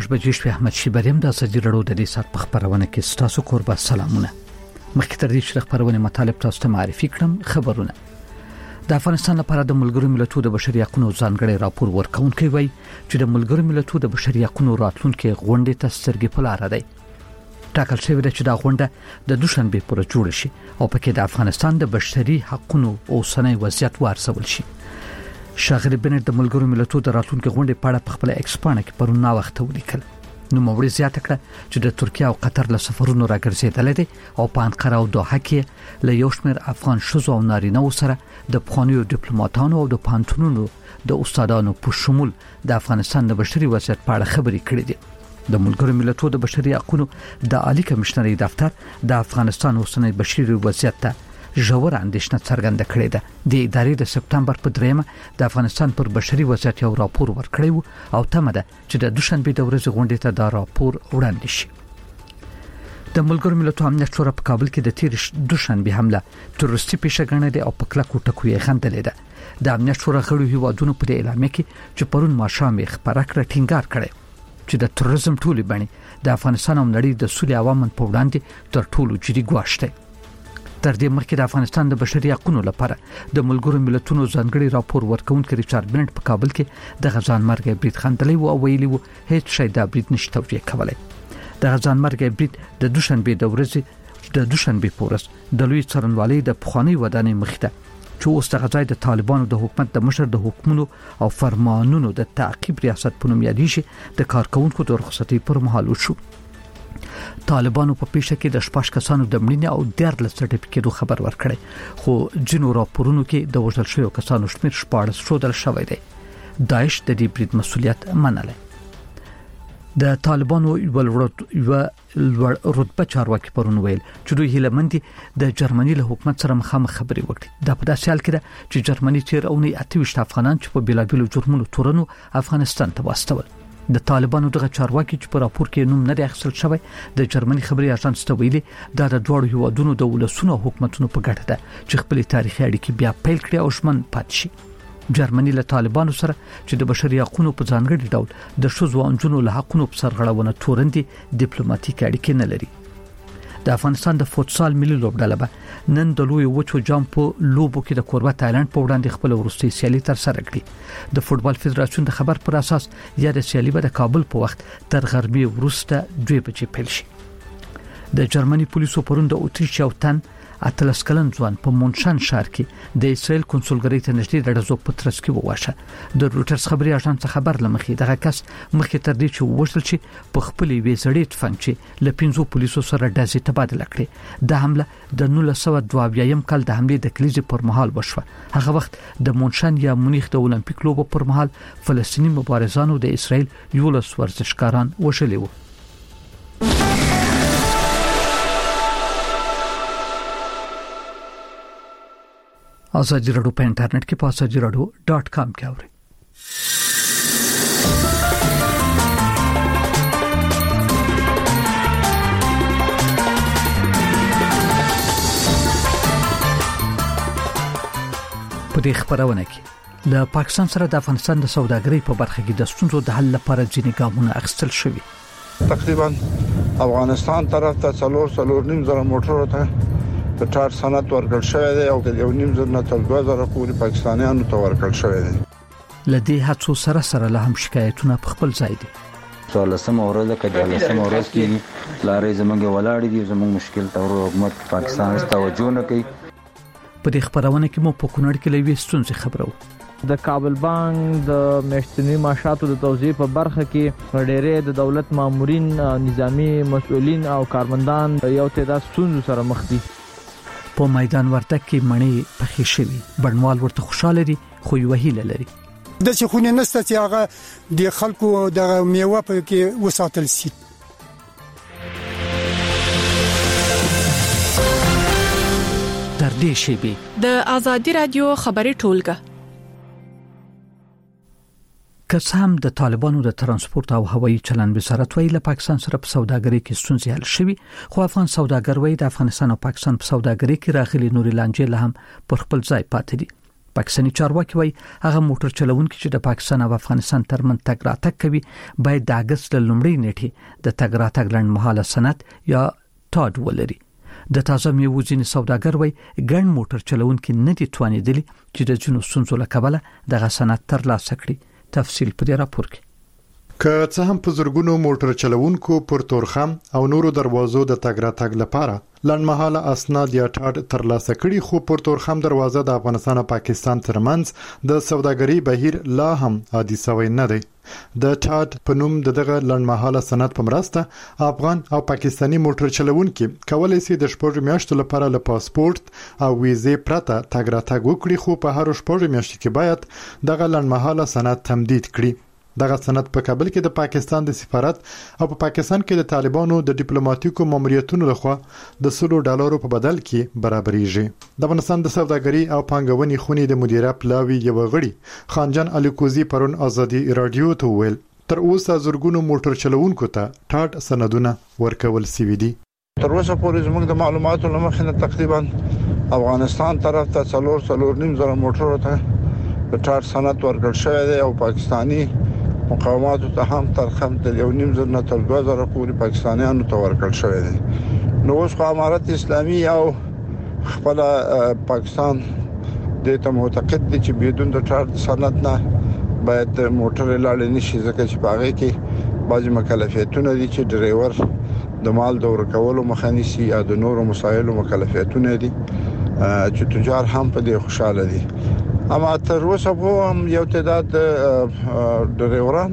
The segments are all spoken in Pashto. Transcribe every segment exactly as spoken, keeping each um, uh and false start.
بجې شوې. احمد شیبریم د ازادي رادیو د دې سات په خبرونه کې ستاسو قربان سلامونه. مخکې تر دې چې خبرونه مطالب تاسو ته معرفي کړم، خبرونه د افغانستان لپاره د ملګرو ملتونو د بشري حقوقو ځانګړي راپور ورکونکي وایي چې د ملګرو ملتونو د بشري حقوقو راتلونکي غونډې ته سترګې په لار دی. ټاکل شوی دی چې دا غونډه د دوشنبه پر جوړ شي او پکې د افغانستان د بشري حقوقو اوسنۍ وضعیت وارسول شي. شاغلی بنت د ملګرو ملتونو د راتلونکي غونډې په اړه په خپل ایکس پاڼه کې پرون نا وخت ولیکل. نو موري زیاته کړه چې د ترکیه او قطر له سفرونو راګرځېدل دي او په انقره او دوحه کې له یو شمېر افغان شوزو او نارینه سره د پخوانیو ډیپلوماټانو او د پانتونونو د استادانو په شمول د افغانستان د بشري وضعیت په اړه خبرې کړې دي. د ملګرو ملتونو د بشري حقوقو د عالی کمشنري دفتر د افغانستان اوسنۍ بشري وضعیت ته ژور اندېښنه څرګنده کړې ده. د ادارې د سپتمبر په دریمه د افغانستان پر بشري وضعیت یو راپور ورکړی و او تمه ده چې د دوشنبه د ورځې غونډې ته دا راپور وړاندې شي. د ملګرو ملتونو امنیت شورا په کابل کې د تیر دوشنبه حمله تروریستي پیښه ګڼلې او په کلکو ټکو یې خندلې ده. د امنیت شورا غړو هیوادونو په اعلامیه کې چې پرون ماښام یې خبره کړه ټینګار کړي چې د تروریزم ټولې بڼې د افغانستان او نړۍ د سولې عوامن په وړاندې تر ټولو جدي ګواښ دی. تر دې مخکې د افغانستان د بشري حقوقو لپاره د ملګرو ملتونو ځانګړي راپور ورکونکي ریچارډ بنت په کابل کې د غزان مرګ برید خندلې او ویلي وو هیڅ شی دا برید نشي توجیه کولای. د غزان مرګ برید د دوشنبه د ورځې د دوشنبه پورس د لوی څرنوالي د پخوانی ودانۍ مخته چې اوس د غزای د طالبانو د حکومت د مشر د حکومتونو او فرمانونو د تعقیب ریاست په نوم یادېږي د کارکونکو د رخصتۍ پر مهال وشو. طالبانو په پیښه کې د شپږ کسانو د مړینې او ډېر له سرټیفیکټو خبر ورکړی، خو جنو راپورونو کې د وژل شویو کسانو شمېر شپاړس ښودل شوی دی. داعش د دې برید مسؤلیت منلی. د طالبانو یو لوړ رتبه چارواکي پرون ویل چې دوی هیله مند دي د جرمني له حکومت سره مخامخ خبرې وکړي. دا په داسې حال کې ده چې جرمني تیر اونۍ اته ویشت افغانان چې په بیلابیلو جرمونو تورنو افغانستان ته واستول. د طالبانو دغه چارواکي چې په راپور کې نوم نه دی اخیستل شوی د جرمني خبري اژانس ته ویلي دا د دوه هیوادونو د ولسونو حکومتونو په ګټه ده چې خپل تاریخي اړیکې بیا پیل کړي او شمن پاتې شي. جرمني له طالبانو سره چې د بشري حقوقو په ځانګړي ډول د شوزو او انجونو له حقوقو په سرغړونه تورندي ډیپلوماټیک اړیکې نه لري. د افغانستان د فوتسال ملي لوبډله به نن د لوی وچو جام په لوبو کې د کوربه تایلند په وړاندې خپل وروستي سیالي تر سره کړي. د فوتبال فدراسیون د خبر پر اساس یا د سیالي به د کابل په وخت تر غربي وروسته دوه بجې پیل شي. د جرمني پولیسو پرون د اوتریش او تن اتلس کلن ځوان په مونشان ښار کې د اسرائیل کنسولګری ته نږدې د ډزو په ترڅ کې وواشه. د روټرز خبري اژانس خبر لمخې دغه کس مخکې تر دې چې وشتل شي په خپل وی زړې تفنګچې ل پنځو پولیسو سره ډزې تبادله کړې. د حمله د نولس سوه دوه اویایم کال د حمله د کلیزې پر مهال وشوه. هغه وخت د مونشان یا مونیخ د اولمپیک لوبو پر مهال فلسطینی مبارزانو د اسرائیل یولس ورزشکاران وشلي وو. ازادي رادیو په انټرنیټ کې په ازادي رادیو ډاټ کام کې اورئ. په دې خبرونه کې له پاکستان سره د افغانستان د سوداګرۍ په برخه کې د ستونزو د حل لپاره ځینې ګامونه اخیستل شوي. تقریبا افغانستان طرف ته څلور څلور نیم زره موټرو ته د ټار صنعت ورکړل شوی دی او د یو نیم زره نه تر دوه زره پورې پاکستانیانو ته ورکړل شوی دی. لدې هڅو سره سره له هم شکایتونه په خپل ځای دي. څوارلسم ورځ کې د لسم ورځ کې لارې زمونږ ولاړې دي، زمونږ مشکل ته حکومت پاکستان توجه نه کوي. په دې خبرونه کې مو په کونړ کې لوي ستونزې خبرو. د کابل بانک د میاشتنی معاشاتو د توزیع په برخه کې ډېرې د دولت مامورین، نظامی مسؤلین او کارمندان یو تعداد ستونزو سره مخ دي. په میدان ورتک کې مڼې پخې شوي، بڼوال ورته خوشاله دي خو یو هیله لري. د څه خونه نسته چې هغه د خلکو د میوه په کې وساتل شي. تر دې شیبې د ازادي رادیو خبري ټولګه قسم د طالبانو د ترانسپورت او هوایي چلن وزارت ویل پاکستان سره په سوداګرۍ کې ستونزې حل شوي، خو افغان سوداګر وایي د افغانستان او پاکستان په سوداګرۍ کې راغلي نوري لانجې له هم پر خپل ځای پاتې دي. پاکستاني چارواکي وایي هغه موټر چلوونکي چې د پاکستان او افغانستان ترمنځ تګ راتګ کوي باید د اگست لومړۍ نیټې د تګ راتګ لنډمهاله سند یا ټاډ ولري. د تازه میوو ځینې سوداګر وایي ګڼ موټر چلوونکي نه دي توانېدلي چې د ځینو ستونزو له کبله دغه سند ترلاسه کړي. تفصیل په دې راپور کې. که څه هم په زرګونو موټر چلوونکو پر تورخم او نورو دروازو د تګ راتګ لپاره لنډمهاله اسناد یا ټاډ ترلاسه کړي، خو پر تورخم دروازه د افغانستان او پاکستان ترمنځ د سوداګرۍ بهیر لا هم عادي شوی نه دی. د ټاډ په نوم دغه لنډمهاله سند په مرسته افغان او پاکستاني موټر چلوونکي کولای شي د شپږ میاشتو لپاره له پاسپورت او ویزې پرته تګ راتګ وکړي، خو په هر شپږ میاشتو کې باید دغه لنډمهاله سند تمدید کړي. دغه سند په کابل کې د پاکستان د سفارت او په پاکستان کې د طالبانو د ډیپلوماټیکو ماموریتونو لخوا د سلو ډالرو په بدل کې برابرېږي. د افغانستان د سوداګرۍ او پانګونې خونې د مدیره پلاوی یو غړي خانجان الیکوزی پرون ازادي رادیو ته ویل تر اوسه زرګونو موټر چلوونکو ته ټاډ سندونه ورکول شوي دي. تر اوسه پورې زموږ د معلوماتو لمخې نه تقریبا افغانستان طرف ته څلور څلور نیم زره موټرو ته د ټاډ سند ورکړل شوی دی او پاکستاني مقاماتو ته هم ترخم د یو نیم زره نه تر دوه زره پورې پاکستانیانو ته ورکړل شوی دی. نو اوس امارت اسلامي او خپل پاکستان د ته معتقد دي چې بدون د ټاډ سند نه باید موټر لاړ نشي، ځکه چې باغې کې بعضی مکلفیتونه دي چې ډرایور د مال د ورکولو مخه نیسي یا د نورو مسایلو مکلفیتونه دي چې تجار هم په دې خوشاله دي. اما تر اوسه هم یو تعداد ډرایوران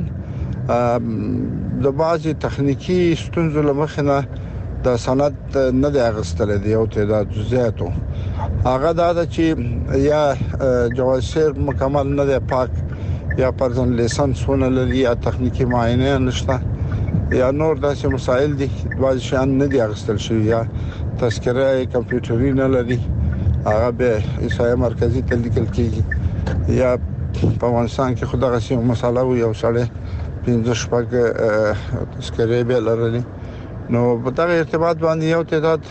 د بعضی تخنیکی ستونزو لمخې نه د سند نه دی اغستل دي، یو تعداد زیاتو هغه دا چې یا جواز سیر مکمل نه دی پاک، یا پرځن لیسنس ونه لري، یا تخنیکی معاینه نشته، یا نور داسې مسائل دي بعضی شان نه دی اغستل شوی، یا تذکره کمپیوټري نه لري هغه به ایسای مرکزی ته لیکل کیږي، یا په افغانستان کې خدای غسی مساله و یو سړی پنځه شپږ تذکره به لري. نو په دغه ارتباط باندې یو تعداد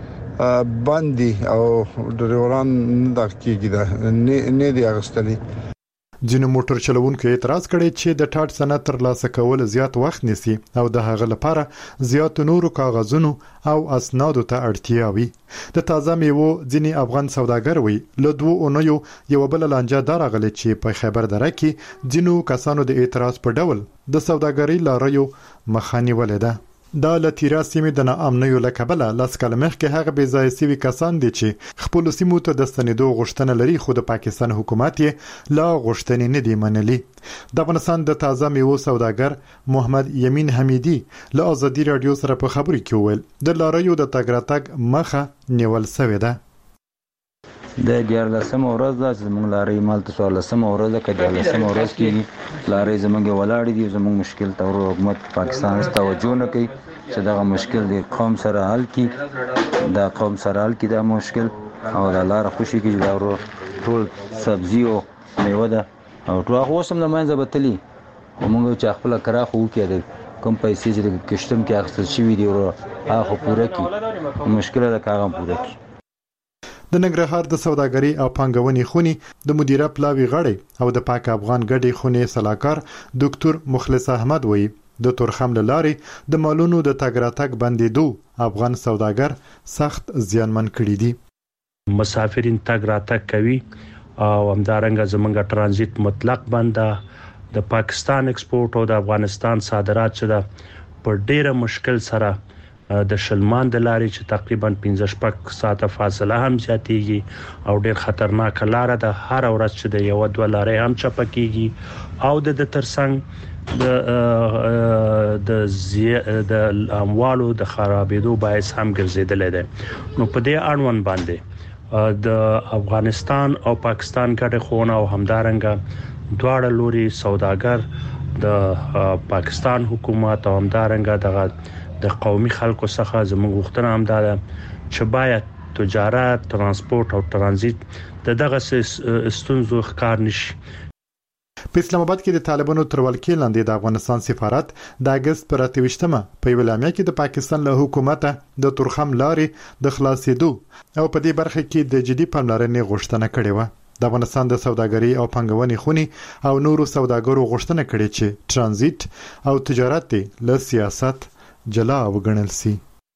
باندې او ډرایوران د کیږي دا نه دی اغستلی. ځینو موټر چلوونکو اعتراض کړی چې د ټاډ سند ترلاسه کول زیات وخت نیسي او د هغه لپاره زیات نورو کاغذونو او اسنادو ته اړتیا وي. د تازه میوو ځینې افغان سوداګر وي له دوه اونیو یو بل لانجه درغلي چې په خبر دره کې ځینو کسانو د اعتراض په ډول د سوداګرۍ لاریو مخاني ولیده. دا لتیرا سیمې د ناامنیو لکبله لاس کلمخ کې هغه بې ځای سوي کسان دي چې خپل سیمو ته د ستنېدو غوښتنه لري، خو د پاکستان حکومت یې لا غوښتنې نه دي منلي. د افغانستان د تازه میوو سوداګر محمد یمین حمیدی له ازادي رادیو سره په خبرو کې وویل د لاریو د تګ راتګ مخه نیول شوې ده. د دیارلسم ورځ ده چې زموږ لارې مال ته څوارلسم ورځ ده، که دیارلسم ورځ کېږي لارې زموږ ولاړې دي. زموږ مشکل ته حکومت پاکستان توجه نه کوي چې دغه مشکل د قوم سره حل کړي، د قوم سره حل کړي دا مشکل، او د لاره خوشي کړي چې ټول سبزي او میوه ده او ټول هغه اوس هم د منځه بتلي، موږ چې خپل کراخ وکړو د کوم پیسې چې د کشتم کې اخیستل شوي دي هغه پوره کړي، مشکل ده که هغه پوره کړي. د ننګرهار د سوداګرۍ او پانګونې خونې د مدیره پلاوی غړی او د پاک افغان ګډې خونې صلاحکار ډاکټر مخلص احمد وایي د تورخم له لارې د مالونو د تګ راتګ بندېدو افغان سوداګر سخت زیانمن کړي دي. مسافرین تګ راتګ کوي او همدارنګه زمونږ ترانزیت مطلق بند ده. د پاکستان ایکسپورټ او د افغانستان صادرات چې ده په ډیره مشکل سره د شلمان د لارې چې تقریبا پنځه شپږ ساعته فاصله هم زیاتېږي او ډیر خطرناک لار ده. هر ورځ چې د یو دوه لارې هم چپه کیږي او د ترڅنګ د د د اموالو د خرابېدو باعث هم ګرځیدل دي. نو په دې اړوند باندې د افغانستان او پاکستان ګډه خونه او همدارنګه دواړه لوري سوداګر د پاکستان حکومت او همدارنګه د د قومي خلکو څخه زموږ غوښتنه هم ده چې باید تجارت، ترانسپورت او ترانزیت د دغه ستونزو ښکار نشي. په اسلام آباد کې د طالبانو تر ولکې لاندې د افغانستان سفارت د اگست پر اته ویشتمه په یو اعلامیه کې د پاکستان له حکومت د تورخم لارې د خلاصېدو او په دې برخه کې د جدي پاملرنې غوښتنه کړې و. د افغانستان د سوداګرۍ او پنګونې خونی او نورو سوداګرو غوښتنه کړې چې ترانزیت او تجارت له سیاست جلا وګڼل شي.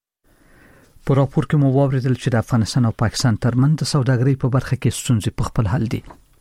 په راپور کې مو واوریدل چې د افغانستان او پاکستان ترمنځ د سوداګرۍ په برخه کې ستونزې په خپل حل دي.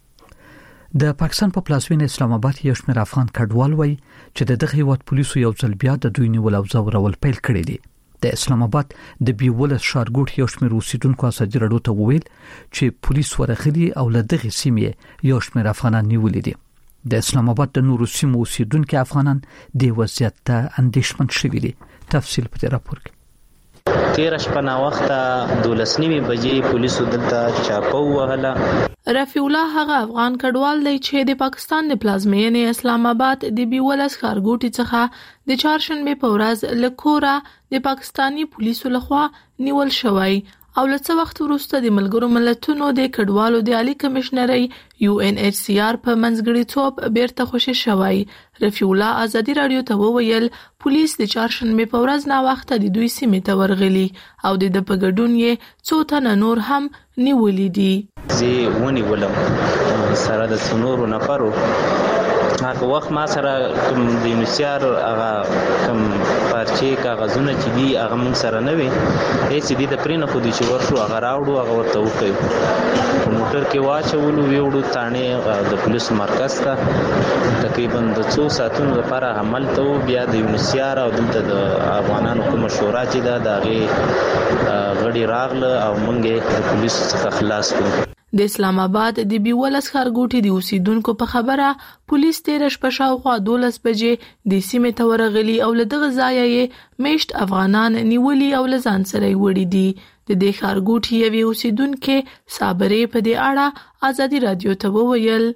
د پاکستان په پلازمینه اسلام آباد یو شمېر افغان کډوال وایي چې د دغه هیواد پولیسو یو ځل بیا د دوی نیول او ځورول پیل کړی دی. د اسلام آباد د بیولس ښارګوټ یو شمېر اوسیدونکو ازادي راډیو ته وویل چې پولیس ورغلي او له دغه سیمې یو شمېر افغانان نیولي دي. د اسلام آباد د نورو سیمو اوسیدونکو افغانان د وضعیت ته اندېښمن شوي دي. تفصیل په دې راپور کې. تیر شپه نا وخته دولس نیمه بجې پولیسو دلته چاپو وهله. رفیع الله هغه افغان کډوال دی چې د پاکستان د پلازمینې اسلام آباد د بیولس ښارګوټي څخه د چهارشنبه په ورځ له کوره د پاکستانی پولیسو لخوا نیول شوی او له څه وخت وروسته د ملګرو ملتونو د کډوالو د عالی کمشنري یو ان ایچ سی آر په منځګړیتوب بیرته خوشی شوی. رفیع الله ازادي راډیو ته وویل پولیس د چهارشنبه په ورځ نا وخت د دوی سیمې ته ورغلي او د په ګډون یې څو تنه نور هم نیولې دي. زه ونی ولم سره د سنورو نفرو هغه وخت ما سره کوم د یونیسیار هغه کوم پارچې کاغذونه چې دي هغه مون سره نه وي هیڅ دي د پرینه خو دي چې ورشو هغه راوړو هغه ورته وکړو موټر کې واچولو ویوړو تانه د پولیس مرکز ته تقریبا د څو ساعتونو لپاره عمل ته بیا د یونیسیار او دلته د افغانانو کوم شورا چې دا دغه غړي راغله او مونږه د پولیس څخه خلاص کړو. د اسلام آباد د بیولس ښارګوټي د اوسیدونکو په خبره پولیس تیر شپه شاوخوا دولس بجې د سیمې ته ورغلي او له دغه ځایه یې میشت افغانان نیولي او له ځان سره یې وړي دي. د دې ښارګوټي یوې اوسیدونکې صابرې په دې اړه ازادي راډیو ته وویل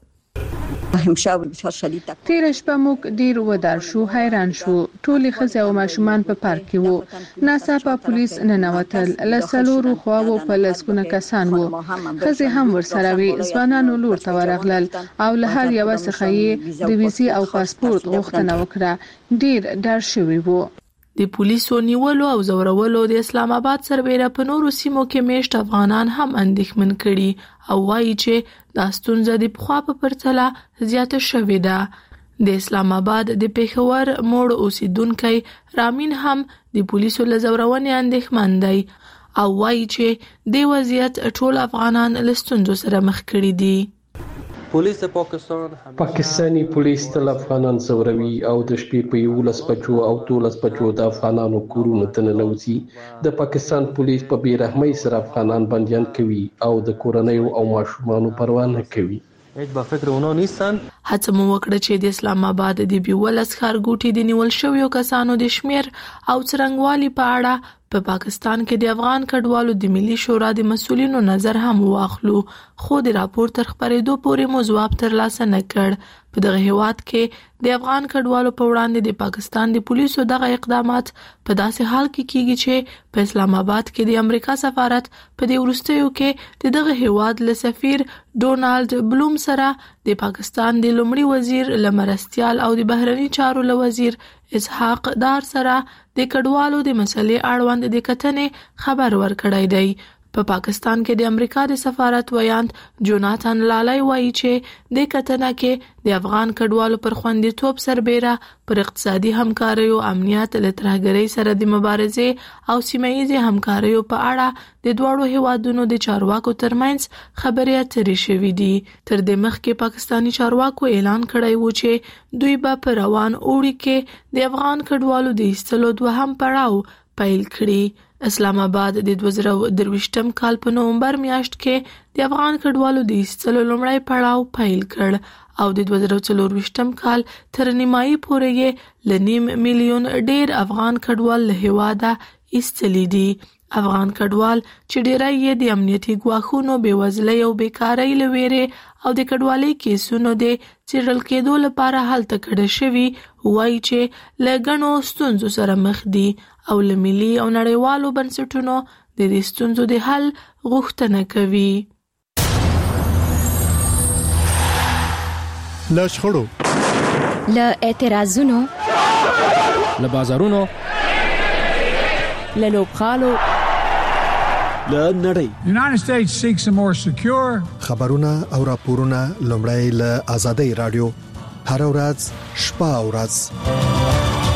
تیر شپه موږ ډیر ودار شو، حیران شو. ټولې ښځې او ماشومان په پارک کې وو. ناڅاپه پولیس ننوتل. له څلورو خواوو په لسګونه کسان وو. ښځې هم ورسره وي. ځوانانو لور ته ورغلل او له هر یوه څخه یې د ویزې او پاسپورت غوښتنه وکړه. ډیر ډار شوي وو. د پولیسو نیولو او زورولو د اسلام آباد سربېره په نورو سیمو کې میشت افغانان هم اندېښمن کړي او وایي چې دا ستونزه د پخوا په پرتله زیاته شوې ده. د اسلام آباد د پیښور موړ اوسیدونکی رامین هم د پولیسو له زورونې اندېښمن دی او وایي چې د وضعیت ټول افغانان له ستونزو سره مخ کړي دي. پولیس پاکستان پاکستانی پولیس تل افغانان زوروي او د شپې په یولس بجو او دولس بجو د افغانانو کورونو ته ننوځي. د پاکستان پولیس په بیرحمۍ سره افغانان بنديان کوي او د کورنۍ او ماشومانو پروا نه کوي. هیڅ با فکر ونه نیستن. هڅه مو وکړه چې د اسلام آباد د بیولس ښارګوټي د نیول شویو کسانو د شمیر او څرنګوالي په اړه په پاکستان کې د افغان کډوالو د ملي شورا د مسؤلینو نظر هم واخلو، خو د راپور تر خبرېدو پورې مو ځواب ترلاسه نه کړ. په دغه هیواد کې د افغان کډوالو په وړاندې د پاکستان د پولیسو دغه اقدامات په داسې حال کې کیږي چې په اسلام آباد کې د امریکا سفارت په دې وروستیو کې د دغه هیواد له سفیر ډونالد بلوم سره د پاکستان د لومړي وزیر لمرستيال او د بهرني چارو له وزیر اسحاق دار سره د کډوالو د مسلې اړوند د کتنې خبر ورکړی دی. په پا پاکستان کې د امریکا د سفارت ویاند جوناتان لالای وایي چې د کتنه کې د افغان کډوالو پر خوندیتوب سربېره پر اقتصادي همکارۍ او امنیت له ترهګرۍ سره د مبارزې او سیمه‌ییزې همکارۍ په اړه د دوړو هیوادونو د چارواکو ترمنځ خبرې اترې شوې دي. تر دې مخکې پاکستانی چارواکو اعلان کړی و چې دوی به په روان اوړي کې د افغان کډوالو د ایستلو دوهم پړاو پیل کړي. اسلام آباد د دوه زره درویشتم کال په نومبر میاشت کې د افغان کډوالو د ایستلو لومړی پړاو پیل کړ او د دوه زره څلورویشتم کال تر نیمایي پورې یې له نیم میلیون ډیر افغان کډوال له هیواده ایستلي دي. افغان کډوال چې ډیری یې د امنیتي ګواښونو، بېوزلۍ او بیکارۍ له ویرې او د کډوالۍ کیسونو د څېړل کېدو لپاره هلته کډه شوي، وایي چې له ګڼو ستونزو سره مخ دي او له ملي او نړیوالو بنسټونو د دې ستونزو د حل غوښتنه کوي. له شخړو، له اعتراضونو، له بازارونو، له لوبخالو، له نړۍ. United States seeks a more secure خبرونه او راپورونه لومړی له آزادۍ رادیو هر ورځ شپه او ورځ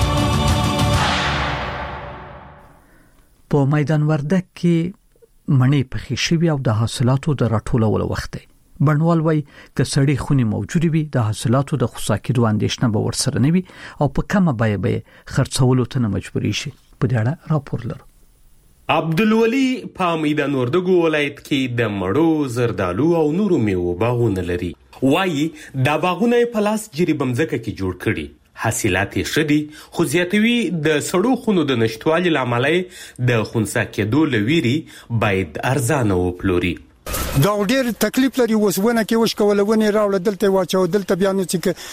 په میدان وردګ کې منی پخې شوی او د حاصلاتو د راټولولو وخت دی. بڼوال وای ک سړی خونی موجود وي د حاصلاتو د خصاکیدو اندیشنه به ورسره نه وي او په کومه بیه به خرڅولو ته مجبوري شي. په دې اړه راپور لرو. عبدالولي په میدان وردګ ولایت کې د مړو زردالو او نورو میوو باغونه لري. وایي دا باغونه په لاس جریبم ځکه کې جوړ کړي. حاصلات یې شدي خو زیاتوي د سړو خونو د نشټوالي لامل د خونسا کېدو لويري باید ارزانه وپلوري. دا ډېر تکلیف لري وسونه کې وښ کول ونه راول دلته واچو دلته بیان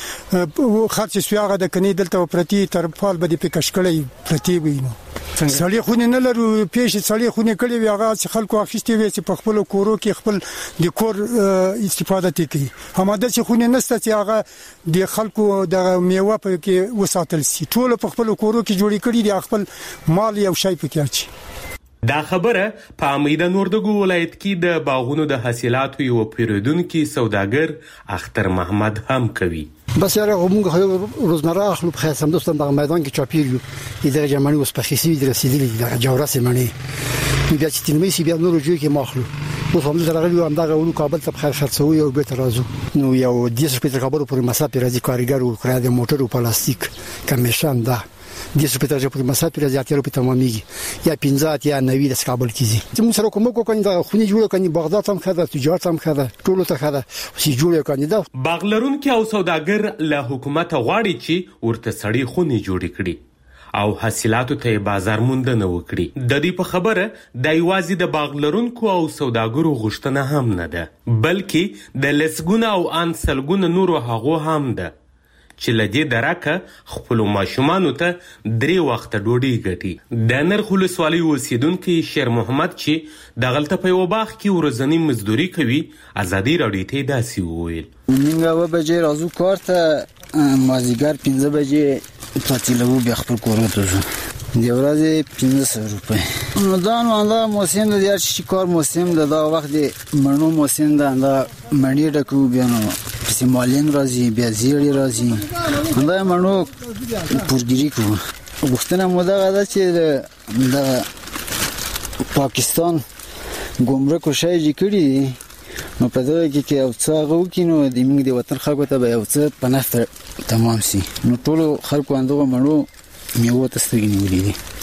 چې خاص سیاغه د کني دلته پرتی تر فال بده په کشکړې پرتی وینو سړی خو نه لرو پیش سړی خو نه کړی وی هغه خلکو اخیستي وي چې په خپل کورو کې خپل د کور استفاده کوي. هماده چې خو نه نسته چې هغه د خلکو د میوه په کې وساتل سي ټول په خپل کورو کې جوړی کړی دی خپل مال یو شی پکې اچي. دا خبره په میدان وردګ ولایت کې د باغونو د حاصلاتو یو پیرودونکو سوداګر اختر محمد هم کوي. بس یاره موږ روزمره اخلو په خاصم دوستان د میدان کې چاپیریو اداره جمعي اوس په خېسي د رسیدلې د جوړه سیمنه بیا چې تنمي سی بیا نور جوړ کې ماخلو اوس هم درغلی هم دا غوړو کابل ته خیر خرڅوي او به ترازو نو یو د سپیټر خبرو پر مسافر راځي کارګر او کړه د موټر او پلاستیک کمیشن دا د سپیټر په مسافر راځي په تمامي یا پنځات یا نوي د کابل کیږي چې موږ سره کوم کوم دا خوني جوړ کړي بغداد هم خاطر تجارت هم خاطر ټول ته خاطر چې جوړ کړي دا باغلرون کې او سوداګر له حکومت غواړي چې ورته سړی خوني جوړ کړي او حاصلاتو ته بازار موندنه وکړي. د دې په خبره د ایوازي د باغلرونکو او سوداګرو غوښتنه هم نه ده بلکې د لسګونه او انسلګونه نورو هغو هم ده چې لدې درکه خپل ماشومان ته درې وخت ډوډۍ ګټي. د نرخ ولسوالۍ اوسیدونکو شیر محمد چې د غلطه په وباخ کې ورځنی مزدوري کوي ازادي راډیو ته داسي وویل. موږ و بجې راځو کار ته مازیګر پنځه بجې تعطیلو بیا خپل کور ته ځو دی ورځې پنځه سوه روپۍ نو دا نو دا موسم د هر شي کار موسم د دا وخت د مڼو موسم دا مڼې ډکو بیا نو سیمالین راځي بیا زیړی راځي دا مڼو پورګری کو وختونه مو دا غدا چې د پاکستان ګمرک شای جی کړی نو په دغه کې کې او څه غو کې نو د موږ د وطن خلکو ته به یو څه په نفت تمام سي نو ټول خلکو اندغه مڼو میوه تستګی نیولې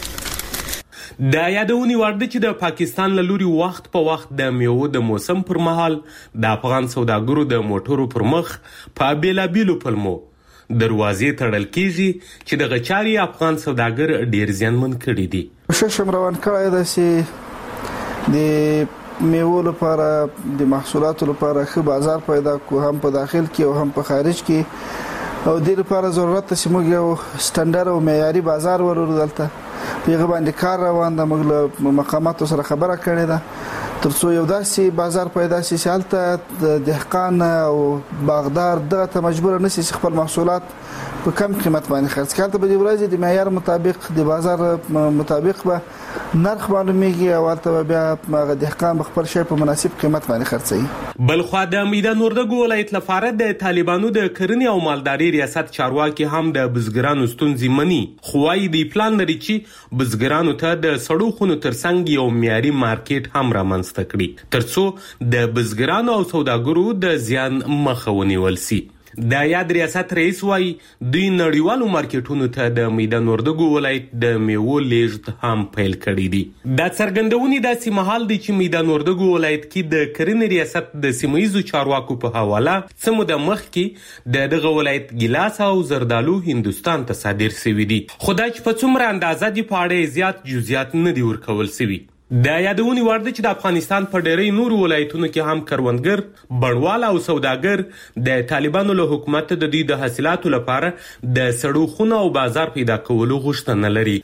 دي. دا یادونی ورده چې د پاکستان له لوري وخت په وخت د میوه د موسم پر مهال د افغان سوداګرو د موټرو پر مخ په بیلابیلو پلمو دروازې تړل کیږي چې د غچاري افغان سوداګر ډیر زیانمن کړي دي. ششم روان کړی د سي د میوه لپاره د محصولاتو لپاره ښه بازار پیدا کو هم په داخل کې او هم په خارج کې او د لپاره ضرورت چې موږ یو سټانډرډ او معیاري بازار ورور دلته پیغه باندې کار روان د موږ مقاماتو سره خبره کړې ده ترڅو یو داسې بازار پیدا شي چې هلته د دهقان او باغدار دغه ته مجبور نه شي خپل محصولات په کم قیمت باندې خرڅ کړي ته به ورځي د معیار مطابق د بازار مطابق به نرخ معلومیږي او هلته بیا هغه دهقان خپل شی په مناسب قیمت باندې خرڅوي. بل خو د میدان وردګ ولایت لپاره د طالبانو د کرنې او مالداري ریاست چارواکي هم د بزګرانو ستونزې مني خو وايي د پلان لري چې بزګرانو ته د سړو خونو ترڅنګ یو معیاري مارکیټ هم رامنځته کړي ترڅو د بزګرانو او سوداګرو د زیان مخه ونیول شي. د یاد ریاست رئیس وايي دوی نړیوالو مارکیټونو ته د میدان وردګ ولایت د میوو لیږد هم پیل کړی دي. دا څرګندونې داسې مهال دي چې میدان وردګ ولایت کې د کرنې ریاست د سیمایي چارواکو په حواله سمو د مخ کې د دغه ولایت ګیلاس او زردالو هندستان ته صادر شوي دي. خدای چې په څومره اندازه دی په اړه زیات جزئیات نه دی ورکول شوي. د یادونی ورده چې د افغانستان په ډېری نورو ولایتونو کې هم کروندګر، بڼوال او سوداګر د طالبانو له حکومت د دوی د حاصلاتو لپاره د سړو خونه او بازار پیدا کولو غوښتنه لري.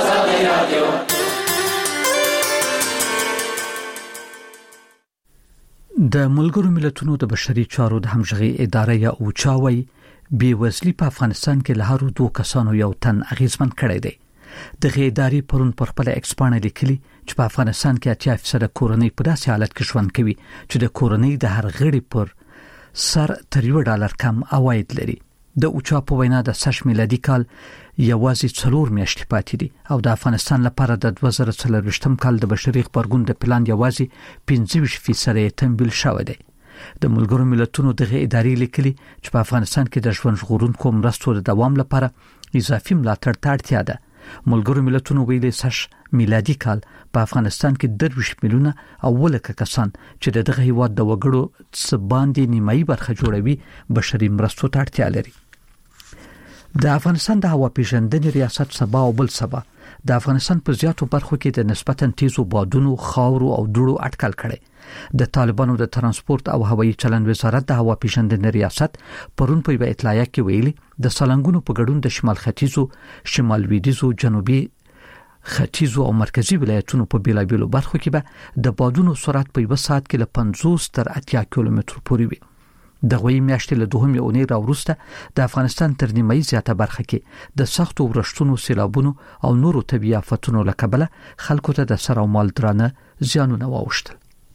د ملګرو ملتونو د بشري چارو د همغږي اداره یا اوچاوي بیوزلی په افغانستان کې له هرو دوه کسانو یو تن اغیزمن کړی دی. د غیداری پرون پر خپل ایکسپانه لیکلي چې په افغانستان کې اتیا فیصد کورنۍ په داسې حالت کې ژوند کوي چې د کورنۍ د هر غړي پر سر تر یو ډالر کم عواید لري. د اوچا په وینا د سش میلادي کال یوازې څلور میاشتې پاتې دي او د افغانستان لپاره د دوه زره څلرویشتم کال د بشري غبرګون د پلان یوازې پنځه ویشت فیصد یې تمویل شوی دی. د ملګرو ملتونو دغه ادارې لیکلي چې په افغانستان کې د ژوند ژغورونکو مرستو د دوام لپاره اضافي ملاتړ ته اړتیا ده. ملګرو ملتونو ویلي سش میلادي کال په افغانستان کې درویشت میلیونه او ولکه کسان چې دغه هیواد د وګړو څخه باندې نیمایي برخه جوړوي بشري مرستو ته اړتیا لري. د افغانستان د هوا پیژندنې ریاست سبا او بل سبا د افغانستان په زیاتو برخو کې د نسبتاً تیزو بادونو، خاورو او دوړو اټکل کړي. د طالبانو د ترانسپورت او هوایي چلند وزارت د هوا پیژندنې ریاست پرون په اطلاعیه کې ویلي د سالنګونو په ګډون د شمال ختیځو، شمال لویدیځو، جنوبي ختیځو او مرکزی ولایتونو په بیلابیلو برخو کې به د بادونو سرعت په یو ساعت کې له پنځوس تر اتیا کیلومتر پورې وي. د غوي میاشتې له دوهمې اونۍ راوروسته د افغانستان تر نیمایي زیاته برخه کې د سختو ورښتونو، سیلابونو او نورو طبيعي آفتونو له کبله خلکو ته د سر او مال درانه زیانونه واوښتل.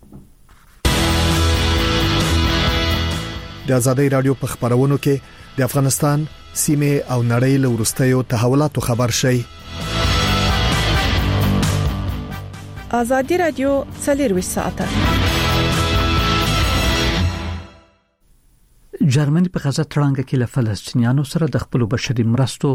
د آزادۍ رادیو په خبرونو کې د افغانستان سیمه او نړۍ له ورستیو تحولاتو خبر شي. آزادۍ رادیو څلروي ساعته. جرمني په غزه تړانګه کې له فلسطینیانو سره د خپل بشري مرستو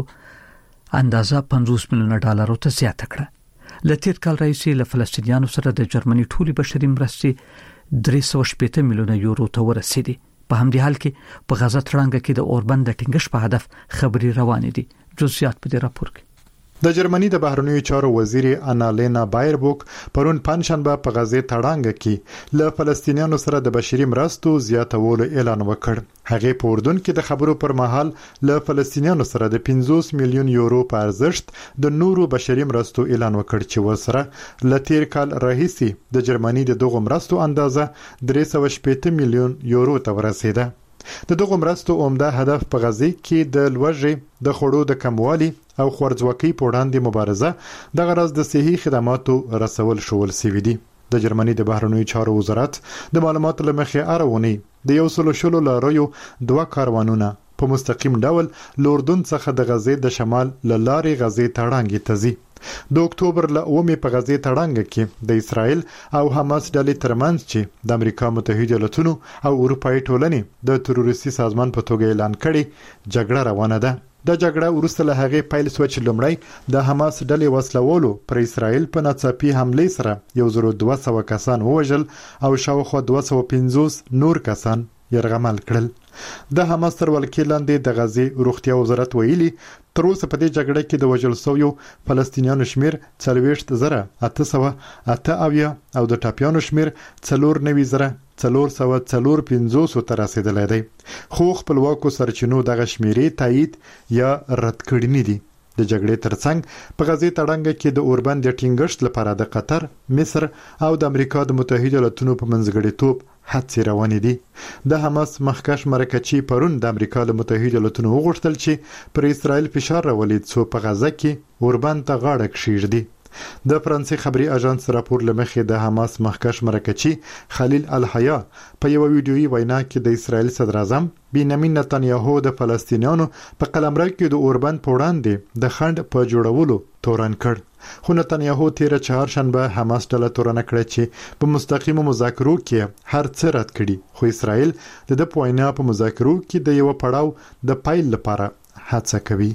اندازه پنځوس میلیونه ډالر ته زیاته کړه. له تیر کال راهیسې له فلسطینیانو سره د جرمني ټولي بشري مرستې درې سوه شپږ میلیونه یورو ته ورسېدي. په همدې حال کې په غزه تړانګه کې د اوربند د ټینګښ په هدف خبري روانې دي. جزئیات په دې راپور کې. د جرمني د بهرنیو چارو وزیر انالینا بایربوک پرون پنځشنبه په غزه تړانګه کې له فلسطینیانو سره د بشري مرستو زیاتولو اعلان وکړ. هغه په اردن کې د خبرو پر مهال له فلسطینیانو سره د پنځوس میلیون یورو په ارزښت د نورو بشري مرستو اعلان وکړ چې ورسره ل تیر کال راهیسي د جرمني د دغه مرستو اندازه درې سوه شپږ میلیون یورو ته ورسېده. د دغه مرستو عمده هدف په غزه کې د لوږې، د خوړو د کموالي او خوارځواکۍ په وړاندې مبارزه د غرض د صحي خدماتو رسول شول سوي دي. د جرمني د بهرنیو چارو وزارت د معلوماتو لمخې اړونی د یو سلو شلو لاریو دوه کاروانونه په مستقیم ډول لوردون څخه د غزه د شمال لارې غزه تړانګې ته ځي. د اکتوبر ل اومه په غزه تړانګه کې د اسرائیل او حماس ډلې ترمنځ چې د امریکا متحده ایالاتونو او اروپאי ټولنې د تروریستي سازمان په توګه اعلان کړي جګړه روانه ده. د جګړه وروسته له هغه پیل شو چې لومړی د حماس ډلې وسلوالو پر اسرائیل په ناڅاپي حمله سره یو زر او دوه سوه کسان ووژل او شاوخوا دوه سوه پنځوس نور کسان يرغمل کړل. د حماس تر ولکې لاندې د غزه روغتیا وزارت ویلي تر اوسه په دې جګړه کې د وژل شویو فلسطینیانو شمیر څلوېښت زره اته سوه اته اویا او د ټاپیانو شمیر څلور نوي زره څلور سوه څلور پنځوس ته رسیدلی دی. خو خپلواکو سرچینو دغه شمیرې تایید یا رد کړي نه دي. د جګړې ترڅنګ په غزه تړانګه کې د اوربند د ټینګښت لپاره د قطر، مصر او د امریکا د متحده ایالاتونو په منځګړیتوب هڅې روانې دي. د حماس مخکښ مرکچی پرون د امریکا د متحده ایالاتونو وغوښتل چې پر اسرائیل فشار راولي څو په غزه کې اوربند ته غاړه کښیږدي. د فرانسې خبري اژانس راپور لمخې د حماس مخکښ مرکچی خلیل الحیا په یو ویډیويي وینا کې د اسرائیل صدر اعظم بنیامین نتنیاهو د فلسطینیانو په قلمرو کې د اوربند په وړاندې د خند په جوړولو تورن کړ. خو نتنیاهو تیر چهارشنبه حماس ډله تورن کړ چې په مستقیمو مذاکرو کې هر څه رد کړي. خو اسرائیل د د پوینا په مذاکرو کې د یو پړاو د پایل لپاره هڅه کوي.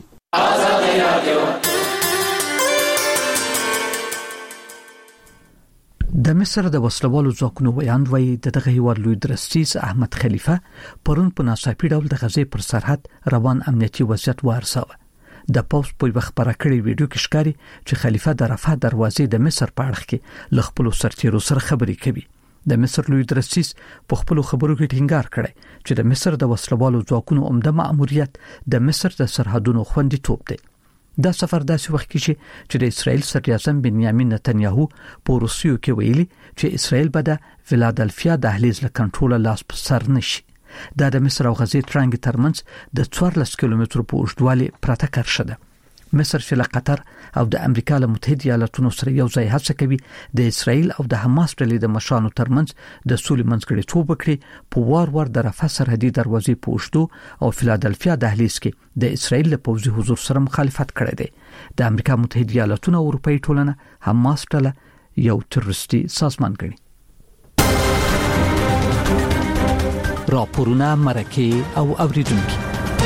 د مصر د وسلوالو ځواکونو ویاند وایي د دغه هیواد لوی درستیز احمد خلیفه پرون په ناڅاپي ډول د غزې پر سرحد روان امنیتي وضعیت وارساوه. د پوس په خبره کړې ویډیو کې ښکاري چې خلیفه د رفح دروازې د مصر په اړه کې ل خپل سرتیرو سره خبرې کوي. د مصر لوی درستیز په خپل خبرو کې ټینګار کړی چې د مصر د وسلوالو ځواکونو عمده مأموریت د مصر د سرحدونو خوندیتوب دی. دا سفر داسې وخت کې چې د اسرائیل صدر اعظم بنیامین نتنیاهو په روسیو کې ویلي چې اسرائیل به د فیلادلفیا دهلیز له کنټرول لاس په سر نشي. دا د مصر او غزې ترانګ ترمنځ د څوارلس کیلومترو په اوږدوالي پرته کرښه ده. مصر چې له قطر او د امریکا له متحده ایالاتونو سره یو ځای هڅه کوي د اسرایل او د حماس ډلې د مشرانو ترمنځ د سولې منځګړیتوب وکړي په وار وار د رفح سرحدي دروازې په اوږدو او فیلادلفیا دهلیز کې د اسرایل له پوځي حضور سره مخالفت کړی دی. د امریکا متحده ایالاتونو او اروپאי ټولنه حماس ډله یو تروریستي سازمان ګڼي. راپورونه مرکه او اوریدونکو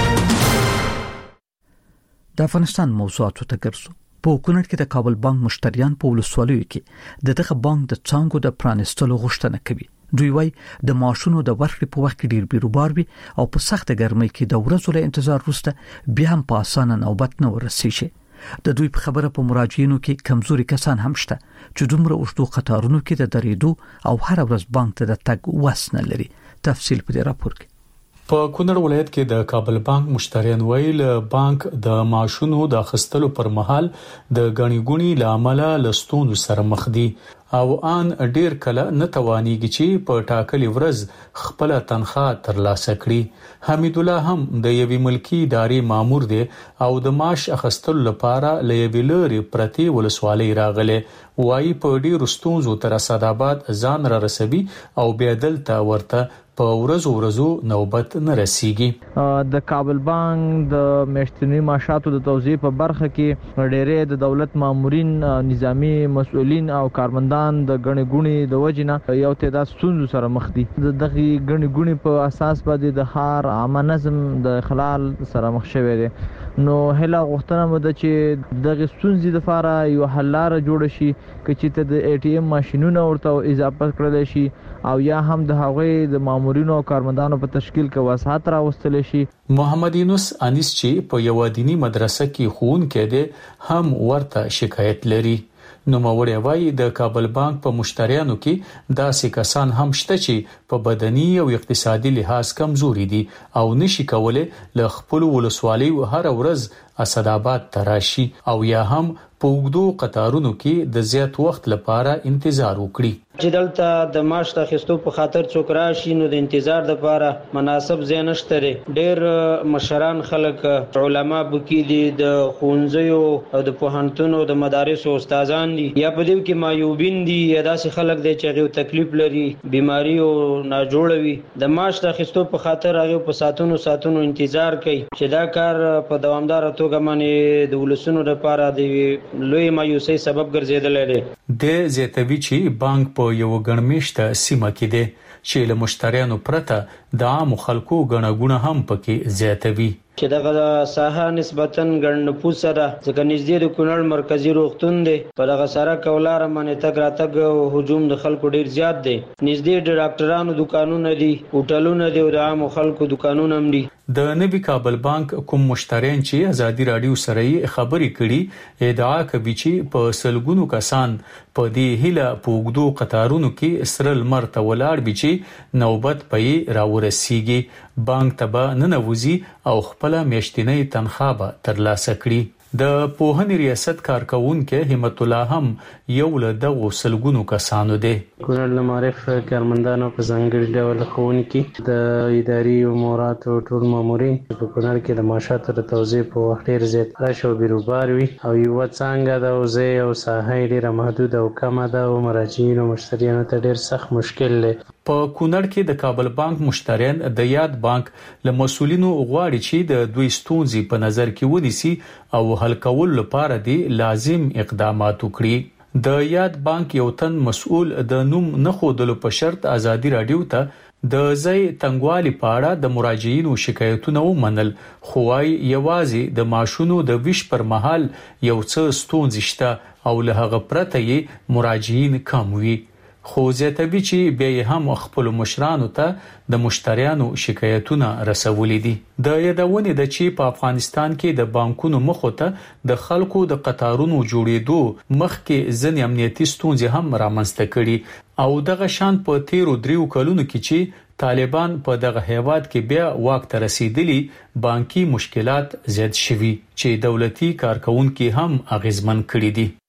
د افغانستان موضوعاتو ته ګرځو. په کونړ کې د کابل بانک مشتریان په ولسوالیو کې د دغه بانک د څانګو د پرانستلو غوښتنه کوي. دوی وايي د معاشونو د ورکړې په وخت کې ډیر بیروبار وي او په سخت ګرمۍ کې د ورځو له انتظار وروسته بیا هم په اسانه نوبت نه ورسیږي. د دوی په خبره په مراجعینو کې کمزوري کسان هم شته چې دومره اوږدو قطارونو کې د درېدو او هر ورځ بانک ته د تګ وس نه لري. تفصیل په دې راپور کې. په کونړ ولایت کې د کابل بانک مشتریان ویل بانک د معاشونو د اخیستلو پر مهال د غنی ګونی لامل لستون سره مخ دي او ان ډیر کله نه توانیږي چې په ټاکلي ورځ خپل تنخواه ترلاسه کړي. حمید الله هم د یوې ملکی ادارې مامور دی او د معاش اخیستلو لپاره لېوی لري پرتی ولسوالۍ راغله. وایي په ډیر ستونزو تر اسداباد ځان را رسوي او بیا دلته ورته په ورځو ورځو نوبت نه رسیږي. د کابل بانک د میاشتنی معاشاتو د توزیع په برخه کې ډېرې د دولت مامورین، نظامی مسؤلین او کارمندان د غنی ګونی د وجنه یو تعداد ستونزو سره مخ دي. دغه غنی ګونی په اساس باندې د ښار عامه نظم د خلال سره مخ شوی دی. نو هله غوښتنه مده چې دغه ستونزې د لپاره یو حل لار جوړ شي چې ته د ای ټی ایم ماشينونو ورته اضافه کړل شي او یا هم د هغوی د مامورینو او کارمندانو په تشکیل کې وسعت راوستل شي. محمد یونس انیس چې په یو دینی مدرسه کې ښوونکی دی هم ورته شکایت لري. نو موري وایي د کابل بانک په مشتریانو کې داسې کسان هم شته چې په بدني او اقتصادي لحاظ کمزوري دي او نشي کولای ل خپل ولسوالۍ هر ورځ اسداباد تراشي او یا هم په وګړو قطارونو کې د زیات وخت لپاره انتظار وکړي. چې دلته د معاش اخیستو په خاطر څوک راشي نو د انتظار لپاره مناسب ځای نشته. ډېر مشران خلک علما بکی دي، د ښوونځیو او د پوهنتونو د مدارسو استادان دي، یا په دې کې معیوبین دي، یا داسې خلک دي چې هغه تکلیف لري، بیماری او ناجوړوي. د معاش اخیستو په خاطر هغه په ساتونو ساتونو انتظار کوي چې دا کار په دوامدار توګه باندې د ولسونو لپاره د لوی مایوسۍ سبب ګرځیدل دي. د زیاتوي چې بانک په یو ګڼمشته سیمه کې دی چې له مشتریانو پرته د عام خلکو غنغونه هم پکې زیاتوي. چې دغه ساحه نسبتاً ګڼ نفوس سره ځکه نږدې د کونړ مرکزی روغتون دی، په دغه سره کولار باندې تګ راتګ او هجوم د خلکو ډیر زیات دی. نږدې د ډاکټرانو دکانونه دي، هوټلونه دي او د عام خلکو دکانونه هم دي. د نوي کابل بانک کوم مشتریان چې ازادي رادیو سره خبرې کړي ادعا کوي چې په سلګونو کسان په دې هله پوګدو قطارونو کې سرل مرته ولاړ بي چې نوبت پې راورسیږي. بانک تبا ننوزي او خپل میاشتنی تنخواه به ترلاسه کړي. د پوهنې ریاست کارکونکو همت الله هم یو له دغو سلګونو کسانو دی. کونړ د معرف کارمندانو په ځانګړي ډول ښوونکي د اداري امورات او ټول مامورین په کونړ کې د معاشاتو د توزیع په وخت ډیر زیات رش او بیروبار وي او یو څنګه د وزې او ساحه ډیره محدود او کمه ده او مراجعین او مشتریانو ته ډیر سخت مشکل لري. په کونړ کې د کابل بانک مشتریان د یاد بانک له مسولینو غواړي چې د دوی ستونزې په نظر کې ونیسي او حل کول لپاره دي لازم اقدامات وکړي. د یاد بانک یو تن مسؤل د نوم نه خودلو په شرط ازادي رادیو ته د ځای تنګوالي پاړه د مراجعینو شکایتونه ومنل، خو وايي یوازې د ماشونو د ویش پر مهال یو څه ستونزې شته او له هغه پرته یې مراجعین کم وي. خو زیاتوي چې بیا هم خپل مشرانو ته د مشتریانو شکایتونه رسولې دي. د یادونه د چې په افغانستان کې د بانکونو مخه ته د خلکو د قطارونو جوړېدو مخکې ځنې امنیتي ستونزې هم رامنځته کړي او دغه شان په تیرو دریو کلونو کې چې طالبان په دغه هیواد کې بیا واک ته رسیدلی بانکي مشکلات زیات شوي چې دولتي کارکونکو هم اغیزمن کړي دي.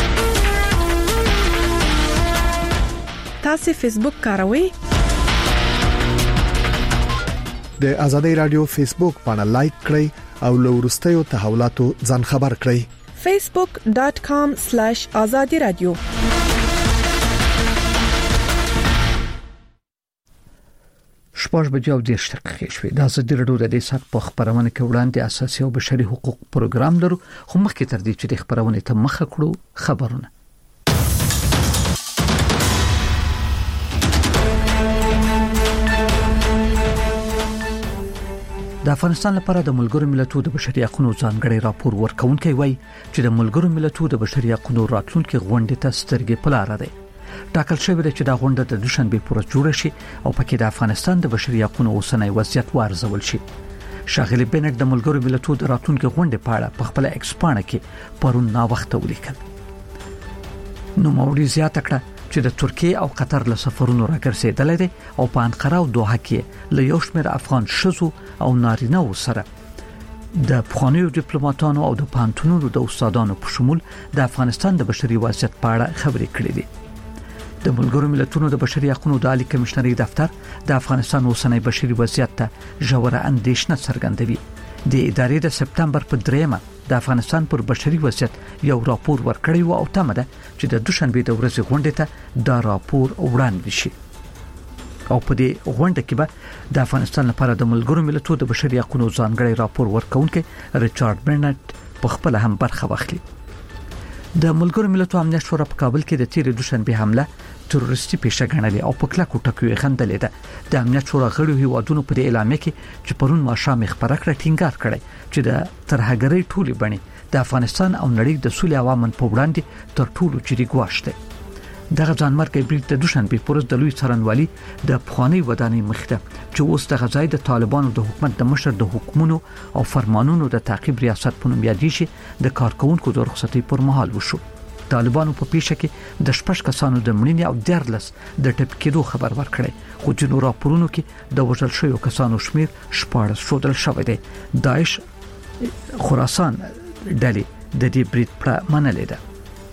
تاسو فیسبوک کاروئ؟ د آزادۍ رادیو فیسبوک باندې لایک کړئ او لورستیو تحولاتو ځان خبر کړئ. facebook dot com slash azadi radio. شپږ بجې او دېرش دقیقې شوې. د ازادي راډیو د دې سات په خبرونه کې وړاندې اساسي او بشري حقوق پروګرام لرو، خو مخکې تر دې چې د خبرونه ته مخه کړو خبرونه. د افغانستان لپاره د ملګرو ملتونو د بشري حقوقو ځانګړي راپور ورکونکي وایي چې د ملګرو ملتونو د بشري حقوقو راتلونکي غونډې ته سترګې په لار ده. ټاکل شوی دی چې دا غونډه د دوشنبه پر ورځ جوړه شي او پکې د افغانستان د بشري حقوقو اوسنۍ وضعیت وارزول شي. شاغلی بنټ د ملګرو ملتونو د راتلونکي غونډې په اړه په خپل ایکس پاڼه کې پرون نا وخت ولیکل. نو موري زیاته کړه چې د ترکیه او قطر له سفرونو راګرځیدل دي او په انقره او دوحه کې له یو شمېر افغان شذو او نارینه سره د پخوانیو ډیپلوماټانو او د پانتونونو د استادانو په شمول د افغانستان د بشري وضعیت په اړه خبرې کړې دي. د ملګرو ملتونو د بشري حقوقو د عالی کمشنري دفتر د افغانستان اوسنۍ بشري وضعیت ته ژوره اندېښنه څرګندوي. د ادارې د سپتمبر په دریمه د افغانستان پر بشري وضعیت یو راپور ورکړی و او تمه ده چې د دوشنبه د ورځې غونډې ته دا راپور وړاندې شي. او په دې غونډه کې به د افغانستان لپاره د ملګرو ملتونو د بشري حقوقو ځانګړي راپور ورکونکي ریچارډ برنټ په خپل هم برخه واخلي. د ملګرو ملتونو امنیت شورا په کابل کې د تیر دوشنبه حمله تروریستي پیښه ګڼلې او په کلکو ټکوي غندلې ده. د امنیت شورا غړو هیوادونو په دې اعلامیه کې چې پرون ماښام خبره کړه ټینګار کړي چې د ترهګرۍ ټولې بڼې د افغانستان او نړۍ د سولې عوامن په وړاندې تر ټولو جدي ګواښ دی. دغه ځانمرګي بریټ د دوشنبه پر ورځ د لوی څارنوالي د پخوانی ودانۍ مخته چې اوس د غزای د طالبانو د حکومت د مشر د حکومتونو او فرمانونو د تعقیب ریاست په نوم یادېږي د کارکونکو د رخصتۍ پر مهال وشو. طالبانو په پیښه کې د شپږ کسانو د مړینې او دیارلس د ټپ کېدو خبر ورکړی، خو جنو راپورونو کې د وژل شویو کسانو شمیر شپاړس شودل شوی دی. داعش خراسان ډلې د دې بریټ پر منلې ده.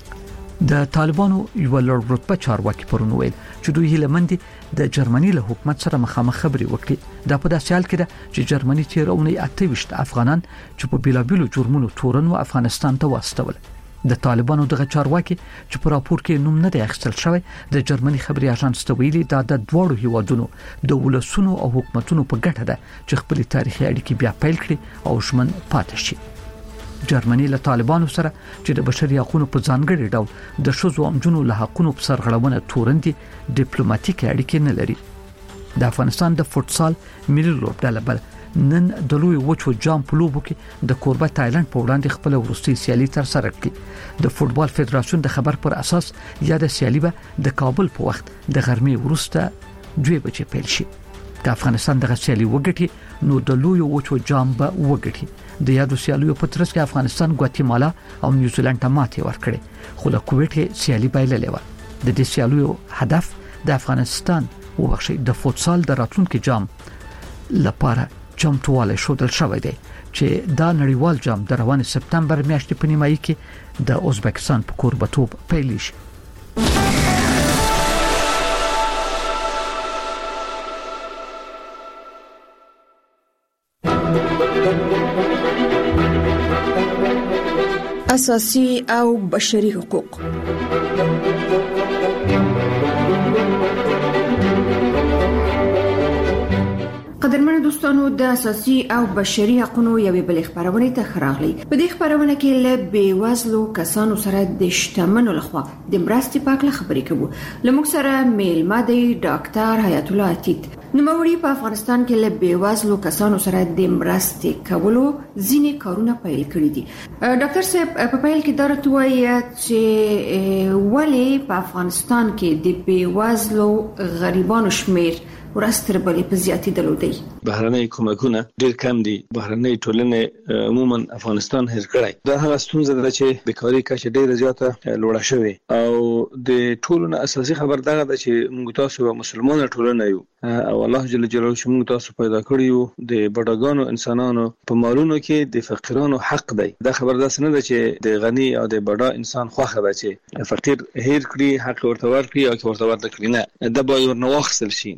د طالبانو یو لوړ رتبه چارواکي پرون ویل چې دوی هیله مندي د جرمني له حکومت سره مخامخ خبري وکړي. دا په داسې حال کې ده چې جرمني تیرونی اته ویشت افغانان چې په بیلابیلو جرمونو تورن و افغانستان ته واستول. د طالبانو دغه چارواکي چې په راپور کې نوم نه دی اخیستل شوی د جرمني خبري اژانس ته ویلي دا د دوړو هیوادونو د ولسونو او حکومتونو په ګټه ده چې خپل تاریخي اړیکې بیا پیل کړي او ژمن پاتې شي. جرمني له طالبانو سره چې د بشري حقوقو په ځانګړي ډول د شذو امجنو له حقوقو په سرغړونه تورندي ډیپلوماټیک اړیکې نه لري. د افغانستان د فوتسال ملي لوبډله بل نن د لوی وچو جام په لوبو کې د کوربه تایلند په وړاندې خپل وروستي سیالي تر سره کړې. د فوتبال فدراسیون د خبر پر اساس یا د سیالي به د کابل په وخت د غرمې وروسته دوه بجې پیل شي. د افغانستان د سیالي وګټي نو د لوی وچو جام به وګټي. د یادو سیالیو په ترڅ کې افغانستان ګواتیمالا او نیوزیلند ته ماتې ورکړې، خو له کویټ سیالي بایللې و. د دې سیالیو هدف د افغانستان وبخښي د فوتسال د راتلونکي جام لپاره چمتواله شودل شوی دی چې دا نړیوال جام د روان سپتمبر میاشتې په نیمایي کې د ازبکستان په کوربتوب پیل شي. اساسي او بشري حقوق. قدرمن دوستانو د اساسي او بشري حقوقو یوې بل خبرونه ته خراغلي. په دې خبرونه کې له بیوزلو کسانو سره د شتمنو لخوا د مرستې په اړه خبرې کوو. لموږ سره میلمه دی ډاکټر حیات الله عتیق. نوموړي په افغانستان کې له بیوزلو کسانو سره د مرستې کولو ځینې کارونه پیل کړي دي. ډاکټر صاحب په پیل کې درته وایي چې ولې په افغانستان کې د بیوزلو غریبانو شمیر ورستر بلې په زیاتې دلودي. بهرنۍ کومکونه ډېر کم دي. بهرنۍ ټولنې عموما افغانستان هیر کړی. دا هغه ستونزه ده چې بیکاری کچه ډېره زیاته لوړه شوې او د ټولنې اساسي خبر دغه ده چې موږ تاسو یو مسلمان ټولنه یو او الله جل جلاله چې موږ تاسو پیدا کړی یو د بډاګانو انسانانو په مالونو کې د فقیرانو حق دی. دا خبر داسې نه ده چې د غنی او د بډا انسان خوخه ده چې فقیر هیر کړی حق ورته ورکړي او ورته ورته کړی نه. دا به ورنه واخصل شي. د غنی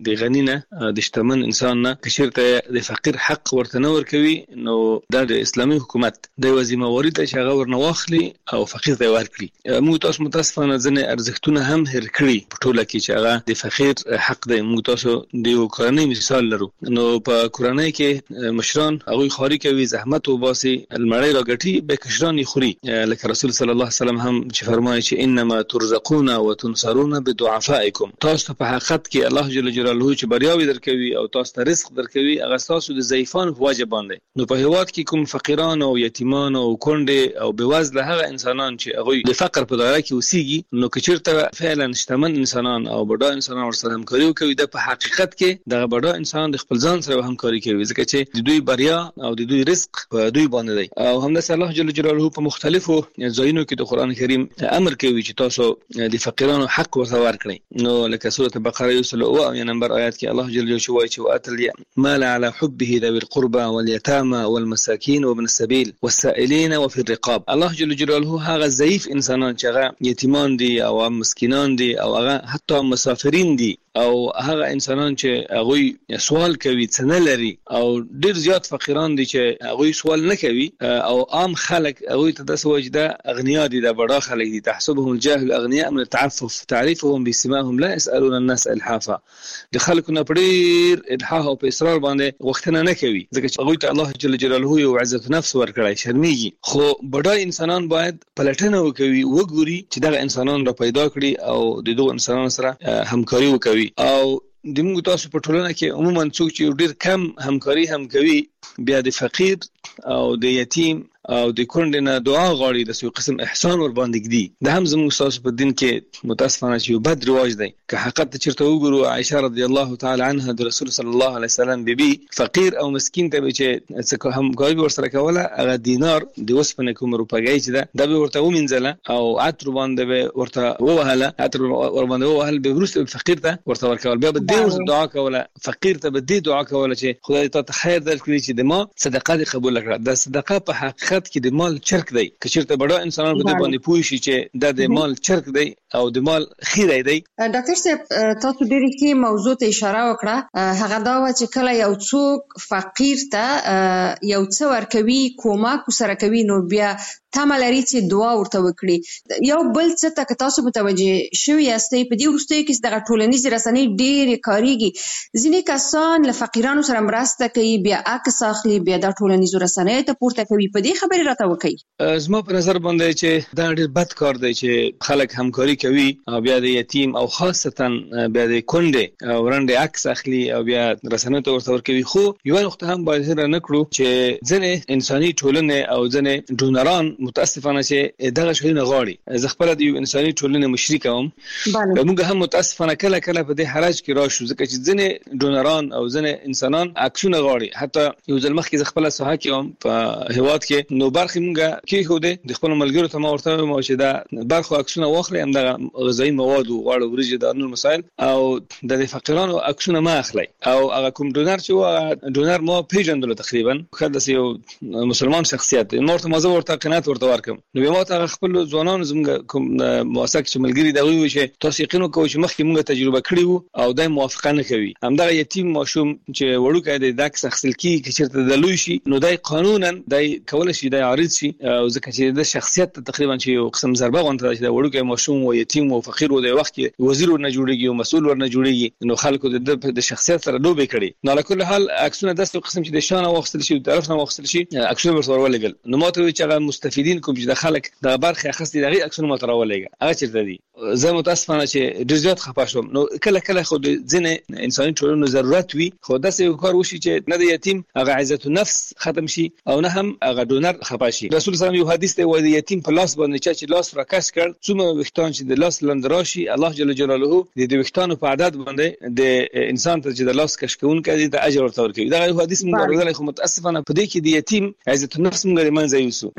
غنی نه د شتمن انسان نه کشرته د فقیر حق ورته نه ورکوي نو د اسلامي حکومت د وظیفه وری ته شغه ورنواخلي او فقیر ته ورکړي. موږ تاسو متاسفانه ځنه ارزښتونه هم هر کړی په ټوله کې چې هغه د فقیر حق دی. موږ تاسو د کورنۍ مثال لرو نو په کورنۍ کې مشران هغه خاري کوي زحمت او باسي المړی راګټي به کشران خوري لکه رسول صلی الله علیه وسلم هم چې فرمایي چې انما ترزقون وتنصرون بدعفائکم. تاسو په حقیقت کې الله جل جلاله چې بریاوي درکوي او تاسو ته رزق درکوي هغه تاسو د ضعیفانو په واجب باندې. نو په هیواد کې کوم فقیران او یتیمان او کونډې او بېوزله هغه انسانان چې هغه د فقر په دایره کې اوسېږي نو کچرته فعلا شتمن انسانان او بډا انسانان ورسره همکاري کوي د په حقیقت کې د بډا انسان د خپل ځان سره همکاري کوي ځکه چې د دوی بریا او د دوی رزق په دوی باندې دی. او همداسې الله جل جلاله په مختلفو ځایونو کې د قران کریم امر کوي چې تاسو د فقیرانو حق ورته ورکړئ. نو لکه سوره بقره یو سل او نمبر آیات کې الله جل جلاله وایي چې واتل مال على حبه ذوي القربى واليتامى والمساكين وابن السبيل والسائلين وفي الرقاب. الله جل جلاله هغه ضعیف انسانان چې هغه یتیمان دي او مسکینان دي او هغه حتی مسافرین دي او هغه انسانان چې هغه سوال کوي څه نه لري او ډیر زیات فقیران دي چې هغه سوال نه کوي او عام خلک هغه ته د سوجده اغنیا دي د بڑا خلک دي تحسبهم الجاهل اغنياء من التعفف تعرفهم بسماهم لا يسالون الناس الحافا. د خلکو نه پډیر الحاح او په اصرار باندې وختنه نه کوي ځکه چې هغه ته الله جل جلاله یو عزت نفس ورکړي شرمېږي. خو بډا انسانان باید پلټنه وکوي وګوري چې دا انسانان را پیدا کړي او د دوه انسانانو سره همکاري وکوي. او د موږ تاسو په ټولنه کې عموما څوک چې ډیر کم همکاري هم کوي بیا د فقیر او د یتیم او د کونډې نه دعا غواړي د سوی قسم احسان ور باندې کړي. د هم زموږ تاسو په دین کې متاسفانه چې یو بد رواج دی که حقیقت چیرته وګورو عائشه رضی الله تعالی عنها د رسول صلی الله علیه وسلم بیبي فقیر او مسکین ته چې څه همکاري ورسره کوله هغه دینار د وسپنه کوم روپګی چې دا د ورته ومنځله او عطر باندې ورته ووهله عطر ور باندې ووهل به ورسته فقیر ته ورته ورکول بیا به دې دعا کوله فقیر ته به دې دعا کوله چې خدای ته خیر درکړي چې د ما صدقه دې قبول کړه. د صدقه په حقیقت کې د مال چرک دی که چیرته بڑا انسانان په دې باندې پوه شي چې دا د مال چرک دی او د مال خیره دی. ډاکټر صاحب تاسو ډېر کې موضوع ته اشاره وکړه هغه دا و چې کله یو څوک فقیر ته یو څه ورکوي کومک سره کوي نو بیا تمه لري چې دعا ورته وکړي. یو بل څه ته تاسو متوجه شوي یاستئ په دې وروستیو کې دغه ټولنیزې رسنۍ ډېرې کاریږي ځینې کسان له فقیرانو سره مرسته کوي بیا عکس اخلي بیا د ټولنیزو رسنیو ته پورته کوي. په دې خبرې راته وکړئ. زما په نظر باندې چې دا ډېر بد کار دی چې خلک همکاري کوي او بیا د یتیم او خاصتا بیا د کونډې او رنډې عکس اخلي او بیا رسنیو ته ورته ورکوي. خو یو نقطه هم باید هېره نه کړو چې ځینې انساني ټولنې او ځینې ډونران متاسفانه چې دغه شیونه غواړي. زه خپل د یو انساني ټولنې مشري کوم موږ هم متاسفانه کله کله په دې حرج کې راشو ځکه چې ځینې ډونران او ځینې انسانان عکسونه غواړي. حتی یو ځل مخکې زه خپله ساحه کې وم په هیواد کې نو برخې موږ کېښودې د خپلو ملګرو ته ما ورته ویم چې دا برخو عکسونه واخلئ همدغه غذایي مواد و غوړ وریجې دا نور مسایل او د فقیرانو عکسونه مه اخلئ. او هغه کوم ډونر چې و هغه ډونر ما پېژندلو تقریبا ښه داسې یو مسلمان شخصیت دی. ما ورته ما زه ورته قناعت ورته ورکړم نو بیا ما ته خپل ځوانانو زموږ کوم موثق چې ملګري دا وایي چې تاسو یقین وکړئ چې مخکې موږ تجربه کړې وو او دا موافقه نه کوي. همدغه یتیم ماشوم چې وړوکی دی دا عکس اخیستل کېږي که چېرته د لوی شي نو دا قانونا دا کولی شي دا عارض شي او ځکه چې د شخصیت تقریبا چې یو قسم ضربه غونته ده چې دا وړوکی ماشوم و یتیم و فقیر و د وخت کې وزیر ورنه جوړېږي او مسؤل ورنه جوړېږي نو خلکو د د شخصیت سره لوبې کړي. نو علی کل حال عکسونه داسې قسم چې د شانه واخیستل شي د طرف نه واخیستل شي عکسونه ورته ورولېږل. نو ما ته وایي چې هغه مستفیدین کوم چې د خلک د برخې اخیستې د هغې عکسونه ما ته راولېږه هغه چېرته دي. زه متاسفانه چې ډېر زیات خفه شوم. نو کله کله خو د ځینې انساني ټولنو ضرورت وي خو داسې یو کار وشي چې نه د یتیم هغه عزت النفس ختم شي او نه هم هغه ډونر خفه شي. رسول صلی الله یو حدیث دی وایي د یتیم په لاس باندې چا چې لاس راکش کړ څومره ویښتان چې د لاس لاندې راشي الله جل جلاله د دې ویښتانو په عدد باندې د انسان ته چې د لاس کش کوونکی دی د اجر ورته ورکوي. دغه یو حدیث موږ اورېدلی خو متاسفانه په دې کې د یتیم عزت النفس موږ له منځه یوسو. ډاکټر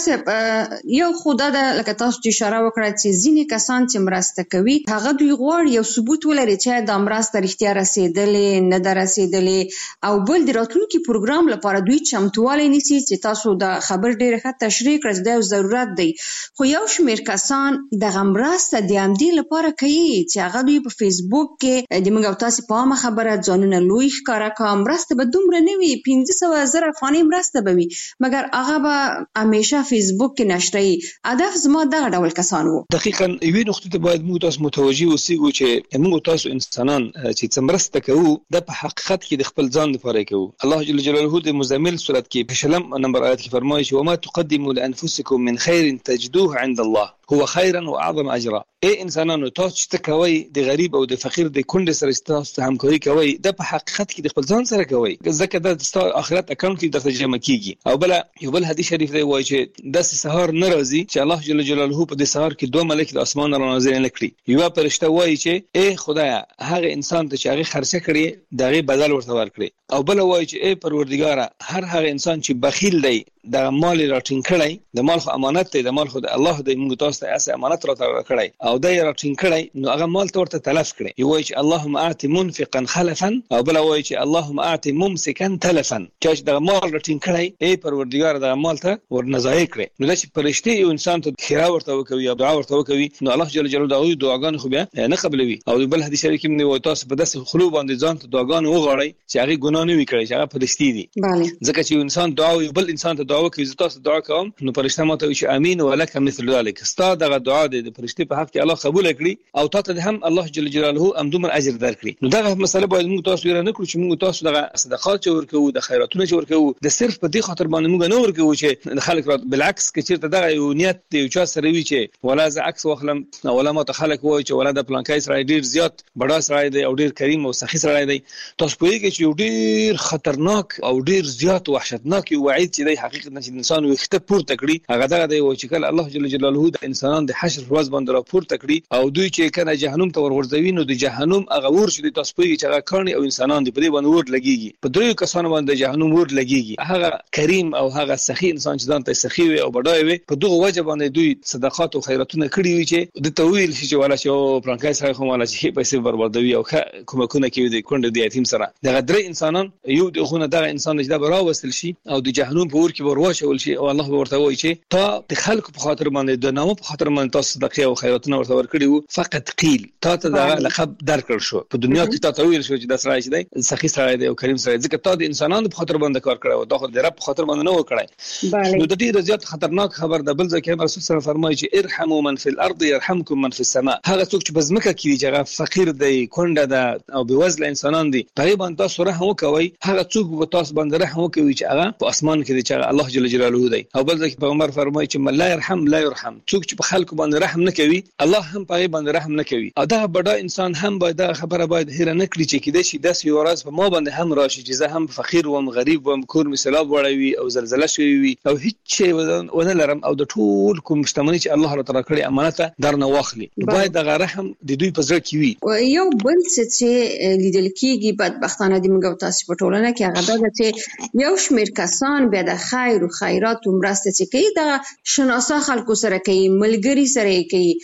صاحب یو خدای د لکه تاسو چې اشاره وکړه چې ځینې کسان چې مرسته کوي هغه دوی غواړي یو ثبوت ولري چې د مرسته رښتیا رسیدلې نه ده رسیدلې او بل د راتلونکي پروګرام لپاره دوی چمتووالی نیسي چې تاسو د خبر ډېر ښه تشریح کړئ دا ضرورت دی. خو یو شمېر کسان دغه مرسته د همدې لپاره کوي چې هغه دوی په فیسبوک کې د موږ او تاسو په عامه خبره ځانونه لوی ښکاره کړه مرسته به دومره نه وي پنځه سوه زره افغانۍ مرسته به وي مګر هغه به همیشه فیسبوک کې نشري. هدف زما دغه ډول کسان وو. دقیقاً یوې نقطې ته باید موږ تاسو متوجي اوسئ چې موږ تاسو انسانان چې مرسته کوو د په حقیقت کې د خپل ځان لپاره کوو. الله جل جلاله د مزمل سورت کې په شلم نمبر آیت کې فرمایي چې وما تقدموا لانفسکم من خیر تجدوه عند الله هو خيرا واعظم اجرا. اي انسانانو تاسو چې کوي د غریب او د فقیر د کونډې سره تاسو همکاري کوي د په حقیقت کې د خپل ځان سره کوي ځکه د ستاسو آخرت اکاونټ کې درته جمع کیږي. او بل یو بل حدیث شریف دی وایي چې د سحر ناراضي چې الله جل جلاله په دې سحر کې دوه ملائکه د اسمان را نازل نکړي. یو فرشته وایي چې اے خدایا هغه انسان ته چې هغه خرڅه کړي دغه بدل ورته ورکړي. او بل وایي چې اے پروردګار هر هغه انسان چې بخیل دی د مال راټینګ کړي د مال خو امانت دی د مال خو د الله د موږ تاسو ته اسه امانت راته کړی او د راټینګ کړي نو هغه مال ته ورته تلف کړي. یو وایي چې اللهم اعط منفقا خلفا او بل وایي چې اللهم اعط ممسكا تلفا چې د مال راټینګ کړي ای پروردګار د مال ته ورنځای کړي. نو د فرشتي یو انسان ته خیره ورته وکوي او دعا ورته وکوي نو الله جل جلاله دغه دعاګان خو بیا نه قبلوي. او بل حدیث شریف کې موږ تاسو په داسې خلو باندې ځان ته دعاګان وغواړي چې هغه ګناه نه وي کړی چې هغه فرشتي دي. ځکه چې انسان دعا وي بل انسان ته دعا وکوي تاسو دعا کوم نو فرشته ماته وي چې امين ولک مثل ذلك ستا دغه دعا د فرشتي په حق کې الله قبول کړي او تاسو ته هم الله جل جلاله هم دومره اجر درکړي. نو دغه مسله باید موږ تاسو یې نه کړو چې موږ تاسو دغه صدقات ورکو د خیراتونو ورکو د صرف په دې خاطر باندې موږ نه ورکو چې د خلک بالعکس کې چیرته دغه یو نیت دی او چا سره وی چې ولا ز عکس واخلم ولا ما ته خلک وای چې ولا د پلانکای سره ډیر زیات بڑا سره دی او ډیر کریم او سخی سره دی. تاسو په کې چې ډیر خطرناک او ډیر زیات وحشتناک وعید چې د حقیقت نشي انسان وخته پورته کړی هغه دغه دی چې کله الله جل جلاله د انسانان د حشر ورځ باندې را پورته کړی او دوی چې کنه جهنم ته ورغورځوي نو د جهنم هغه ور شي د تاسو په چې هغه کړنی او انسانان د پدې باندې ور لګيږي په دریو کسانو باندې جهنم ور لګيږي. هغه کریم او هغه سخی انسان چې ځان ته سخی وي او بډای وي په دغه وجه باندې دوی صدقات او خیراتونه کړی وي چې د تویل شي چې ولا چې پرانکای سره کوم ولا چې پیسې بربادوي او کومکونه کوي د کونډې د یتیم سره دغه درې انسانان یو دغه دغه انسان چې دا براوستل شي او د جهنم په ور کې ورواچول شي او الله ورته وایي چې تا د خلکو په خاطر باندې د نامو په خاطر باندې تاسو صدقه او خیراتونه ورته ورکړي وو فقط قیل تا ته دا لقب درکړ شو په دنیا کې تا ته ویل شو چې دا سړی دی سخی سړی دی او کریم سړی ځکه تا د انسانانو په خاطر باندې کار کړو دا خو د رب په خاطر باندې نه وکړای. نو د دې زیات خطرناک خبر د بل ځکه رسول صلی الله علیه وسلم فرمایي چې ارحموا من فی الارض يرحمكم من فی السماء. هغه څوک چې بزمکه کې چې هغه فقیر دی کونډه ده او بوزله انسانان دي تقریبا تاسو رحم وکوي هغه څوک په تاسو باندې رحم وکوي چې هغه په اسمان کې دی چې الله جل جلاله دی. او بل ځکه پیغمبر فرمایي چې من لا يرحم لا يرحم څوک چې په خلکو باندې رحم نه کوي الله هم په باندې رحم نه کوي. او دا بډا انسان هم باید دا خبره باید هیر نه کړي چې کله شي داس یو ورځ په ما باندې هم راشي چې زه هم فقیر وم غریب وم کور می سیلاب وړوي او زلزلہ شوی وي او هیڅ شی ونه لرم او د ټول کوم مشتمنی چې الله تعالی کړی امانت درنه واخلي باید دا رحم د دوی په ځای کې وي. یو بل څه چې لیدل کېږي بدبختانه د موږ تاسو په ټولنه کې هغه دا چې یو شمېر کسان بیا د خیر او خیرات او مرسته چې کوي دا شناسا خلکو سره کوي ملګری سره کوي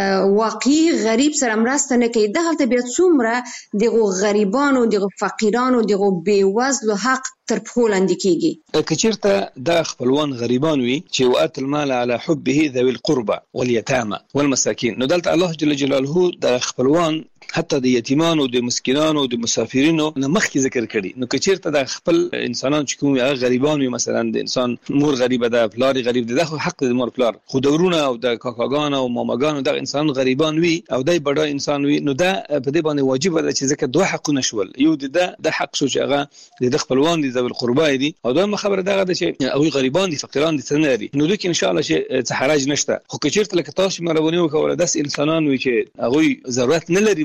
واقعي غریب سره مرسته نه کوي. دغه بیا څومره دغه غریبانو دغه فقیرانو دغه بیوزلو حق تر پښو لاندې کیږي. کچیرته د خپلوان غریبان وي چې وات المال على حبه ذوي القربى واليتامى والمساكين نو دلته الله جل جلاله د خپلوان حتی د یتیمانو د مسکینانو د مسافرینو نه مخکې ذکر کړي. نو کچیرته د خپل انسانان چې کوم هغه غریبان وي مثلا د انسان مور غریبه ده پلار غریب ده خو حق د مور پلار خو دورونه او د کاکاګان او ماماګان د انسان غریبان وي او دای بډا انسان وي نو دا په دې باندې واجب ده چې ځکه دوه حقونه شول یو د د حق شو چې هغه د خپلوان دي ذوي القربى دي او دا خبره ده چې او غریبان دي فقیران دي څنګه دي نو دوی ان شاء الله چې حرج نشته. خو کچیرته لکه تاسو مروونی وکول داس انسانان وي چې هغه ضرورت نه لري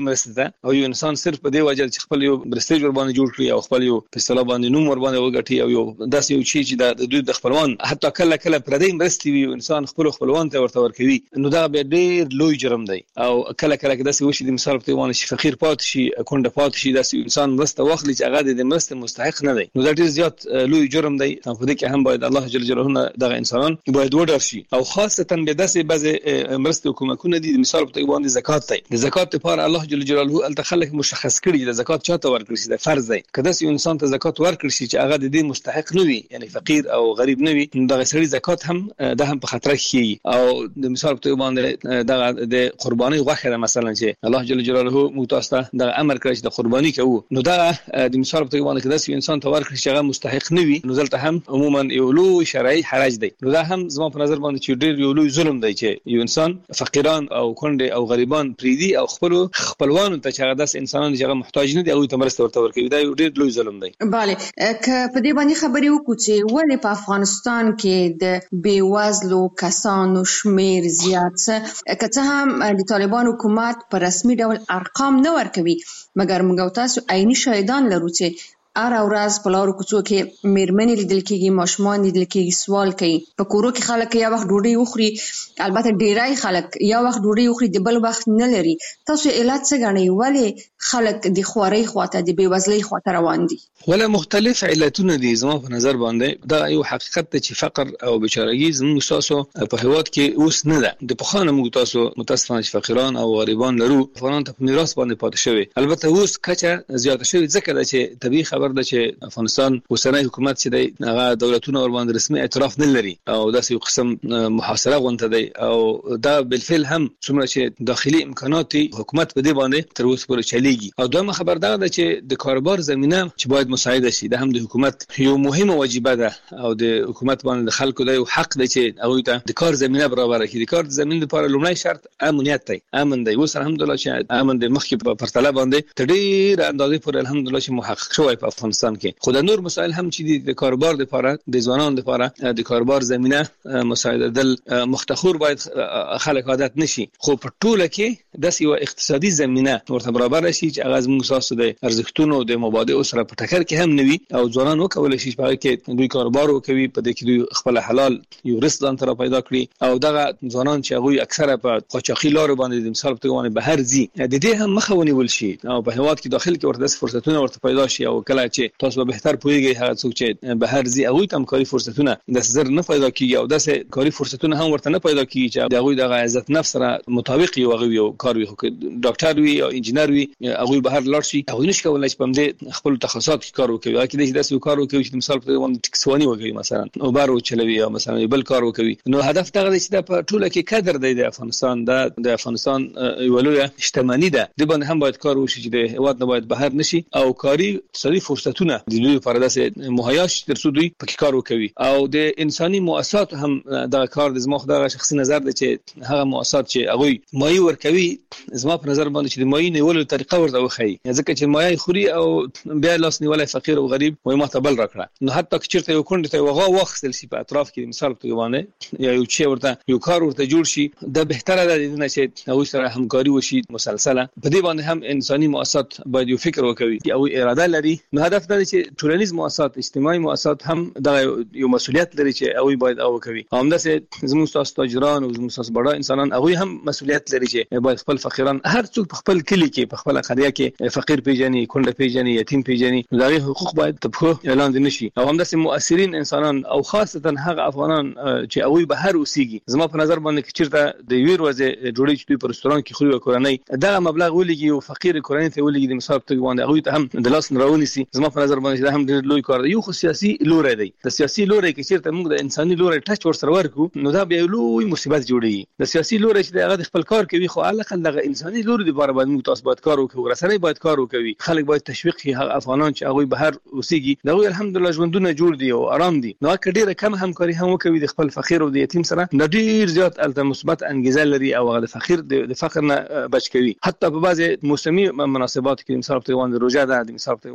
مرسته ده او یو انسان صرف په دې وجه چې خپل یو برستیج ور باندې جوړ کړي او خپل یو په اصطلاح باندې نوم ور باندې وګټي او یو داسې یو شی چې د دوی د خپلوان حتی کله کله پردي مرستي وي انسان خپل خپلوان ته ورته ورکوي نو دا به ډېر لوی جرم دی او کله کله داسې وشي د مثال په توګه چې فقیر پات شي کونډه پات شي داسې انسان مرسته واخلي چې هغه د مرسته مستحق نه دی نو دا ډېر زیات لوی جرم دی په دې کې هم باید الله جل جلاله دغه انسانان باید وډار شي او خاصه به داسې بعض مرسته حکومتونه دي د مثال په توګه باندې زکات دی د زکات لپاره الله جل جلاله التخلق مشخص کړي د زکات چاته ورکړي شي د فرض دی کله چې انسان ته زکات ورکړي شي چې هغه د دې مستحق نه وي یعنی فقیر او غریب نه وي دغه سړي زکات هم د هم په خطر کې او د مثال په توګه باندې دغه د قرباني غوښه مثلا چې الله جل جلاله متاسته د امر کړی چې د قرباني کوو نو دا د مثال په توګه باندې کله چې انسان ته ورکړي چې هغه مستحق نه وي نو ځلته هم عموما یو لوی شرعي حرج دی نو دا هم زما په نظر باندې چې ډېر یو لوی ظلم دی چې یو انسان فقیران او کونډه او غریبان پریدي او خپل خپلوانو ته چې هغه داس انسانان چې هغه محتاج نه دي او ته مرسته ورته ورکوي دا یو ډېر لوی ظلم دی. bale که په دې باندې خبرې وکړو چې ولې په افغانستان کې د بیوزلو کسانو شمیر زیات څه که څه هم د طالبان حکومت په رسمي ډول ارقام نه ورکوي مګر موږ تاسو عیني شاهدان لرو چې ار اورز په لارو کوڅو کې میرمنې لیدل کېږي ماشومان لیدل کېږي سوال کوي په کورو کې خلک یا وخت ډوډۍ وخوري البته ډیرای خلک یا وخت ډوډۍ وخوري د بل وخت نه لري تاسو علت څه غنئ ولې خلک د خوارۍ خواته د بیوزلۍ خواته روان دي ولا مختلف علتونه دي زما په نظر باندې دا یو حقیقت دی چې فقر او بیچارهګي زموږ تاسو په هیواد کې اوس نه ده د پخوانه موږ تاسو متاسفانه فقیران او غریبان لرو افغانان ته په میراث باندې پاتې شوی البته اوس کچه زیاته شوی ځکه چې طبيعي خبر ده چې افغانستان اوسنۍ حکومت چې دی هغه دولتونه ور باندې رسمي اعتراف نه لري او داسې یو قسم محاصره غونډه دی او دا بالفعل هم څومره چې داخلي امکانات حکومت په دې باندې تر اوسه پورې چلیږي او دویمه خبر ده چې د کاروبار زمينه چې باید مساعده شي د هم د حکومت یو مهمه واجبه ده او د حکومت باندې د خلکو د حق دی چې هغه ته د کار زمينه برابر کړي د کار زمينه لپاره لومړی شرط امنیت دی امن دی اوس الحمدلله چې امن د مخکې په پرتله باندې تدیر اندازې پر الحمدلله چې محقق شوی په افغانستان کې خو د نور مسائل هم چې د کاروبار لپاره د ځوانانو لپاره د کاروبار زمينه مساعده دل مختخور باید خلک عادت نشي خو په ټوله کې د یو اقتصادي زمينه ورته برابر شي چې هغه زموږ اساس د ارزښتونو د مبادئ سره په ټکر کې هم نوي او ځوانان وکولای شي چې کې دوی کاروبار وکوي په دې کې دوی خپل حلال یو رزق ځان تر پیدا کړي او دغه ځوانان چې هغه اکثره په قاچاقي لارو باندې د مثال په توګه بهر ځي د دې هم مخه ونیول شي او په هواد کې داخل کې ورته فرصتونه ورته پیدا شي او کله چې تاسو به بهتر پوهیږئ هغه څوک چې بهر ځي هغه تم کاری فرصتونه د زر نه پیدا کیږي او داسې کاری فرصتونه هم ورته نه پیدا کیږي چې هغه دغه عزت نفس سره مطابق یو هغه یو کار وي ډاکټر وي او انجینر وي هغه بهر لاړ شي هغه نشي کولای چې په دې خپل تخصصات کې کار وکړي اکه دې داسې کار وکړي چې مثال په توګه ټکسوانی وکړي مثلا او بارو چلوي او مثلا بل کار وکړي نو هدف دا دی چې د ټوله کې قدر دی د افغانستان د د افغانستان یو لوی شتمنۍ ده د باندې هم باید کار وشي چې د هیواد نه باید بهر نشي او کاری اقتصادي فرصتونه د دوی لپاره داسې مهیا شي تر څو دوی پکې کار وکړي او د انساني مؤسسات هم دا کار د زما خدای شخصي نظر دی چې هغه مؤسسات چې هغه مایي ورکوي زما په نظر باندې چې د مایي نیولو طریقه ورته وخی ځکه چې مایي خوري او بیا لاس نیولای فقیر او غریب وای ما ته بل راکړه نو حتی چې چیرته یو کونډه ته وغه وخت سي په اطراف کې مثال په توګه باندې یا یو چې ورته یو کار ورته جوړ شي د بهتره ده چې هغه سره همکاري وشي مسلسله په دې باندې هم انساني مؤسسات باید یو فکر وکړي او اراده لري نو هدف دا دی چې ټولنیز مؤسسات اجتماعي مؤسسات هم د یو مسؤلیت لري چې هغه باید او کوي همداسې زموږ تاسو تاجران او زموږ تاسو بڑا انسانان هغه هم مسؤلیت لري چې باید خپل فقیران هر څوک په خپل کلی کې په خپل قريه کې فقیر پیژني کونډه پیژني یتیم پیژني دغه حقوق باید په اعلان دي نشي او همداسې مؤثرین انسانان او خاصتا هغه افغانان چې هغه بهر اوسېږي زما په نظر باندې چې چیرته د ویر وځي ډوډۍ چې په رستوران کې خوري کورنۍ دغه مبلغ ولګي او فقیر کورنۍ ته ولګي د مثال په توګه باندې هغه ته هم د لاس راونی سي زما په نظر باندې دا هم ډېر لوی کار دی یو خو سیاسي لوري دی د سیاسي لوري کې چیرته موږ د انساني لوري ټچ ور سره ورکو نو دا به لوی مصیبت جوړي د سیاسي لوري چې هغه خپل کار کوي خو الاقل دغه انساني لوري د بار باندې موږ تاسو باید کار وکړو رسنۍ باید کار وکړي خلک باید تشویق شي هغه افغانان چې هغه بهر اوسېږي دغه الحمدلله ژوندونه جوړ دي او آرام دي نو کډیره کم همکاري هم وکوي د خپل فقیر او د یتیم سره د ډیر زیات الته مثبت انګیزه لري او هغه د فقیر د فقر نه بچ کوي حتی په بعضي موسمي مناسبات کې مثال په توګه روزه ده د مثال په توګه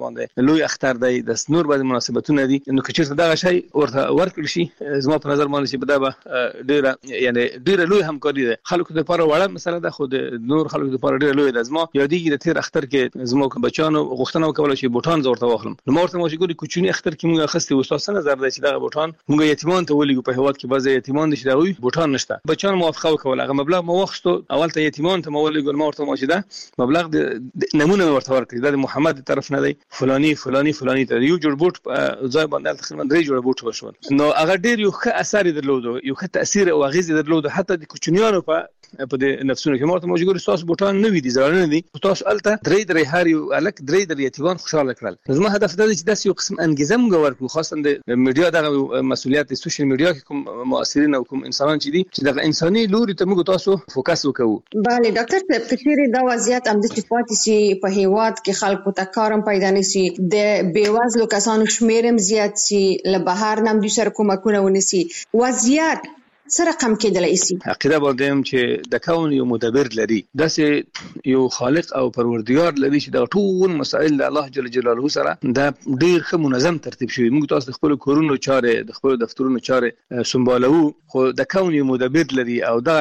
لوی اختر دی د نور بعض مناسبتونه دي نو که چیرته دغه شی ورته ورکړل شي زما په نظر باندې چې بده به ډیره یعنی ډیره لوی همکاري ده خلکو لپاره وړه مسله ده خو د نور خلکو لپاره ډیره لوی ده زما یادېږي د تیر اختر کې زما بچانو غوښتنه وکوله چې بوټان زورته واخلم نو مورته مو چې ګوري کوچنی اختر کې موږ اخستي استاد څنګه زر دی چې دغه بوټان موږ یتیمان ته ولېږو په هواد کې بعضی یتیمان دي چې دغه بوټان نشته بچان موافقه وکوله هغه مبلغ مو واخستو اول ته یتیمان ته مو ولېږو مورته مو چې ده مبلغ د نمونه ورته ورکړي د محمد طرف نه دی فلانی فلانی فلانی ته یو جوړ بوټ ځای باندې تقریبا درې جوړ بوټ وشول نو هغه ډیر یو ښه اثر درلود یو ښه تاثیر او اغیز درلود حتی د کوچنیانو په په د نفسونو کې مورته موجود تاسو بوټان نه وي دي ځړنه نه دي تاسو الته درې درې هر یو الک درې درې یتیوان خوشاله کړل زما هدف دا دی چې داسې یو قسم انګیزه موږ ورکړو خاصه د میډیا دغه مسؤلیت د سوشل میډیا کې کوم مؤثرین او کوم انسانان چې دي چې دغه انساني لوري ته موږ تاسو فوکس وکړو bale ډاکټر صاحب کثیر دا وضعیت هم د صفات سي په هیواد کې خلکو ته کارم پیدا نشي د بیوازلو کسانو شمیرم زیات سي له بهر نم د سر کومکونه ونسي وضعیت سره کم کېدلای شي عقیده باندې چې د کون یو مدبر لري داسې یو خالق او پروردگار لري چې د ټول مسائل د الله جل جلاله سره د ډیر ښه منظم ترتیب شوی موږ تاسو د خپل کورونو چارې د خپل دفترونو چارې سمبالو خو د کون یو مدبر لري او دا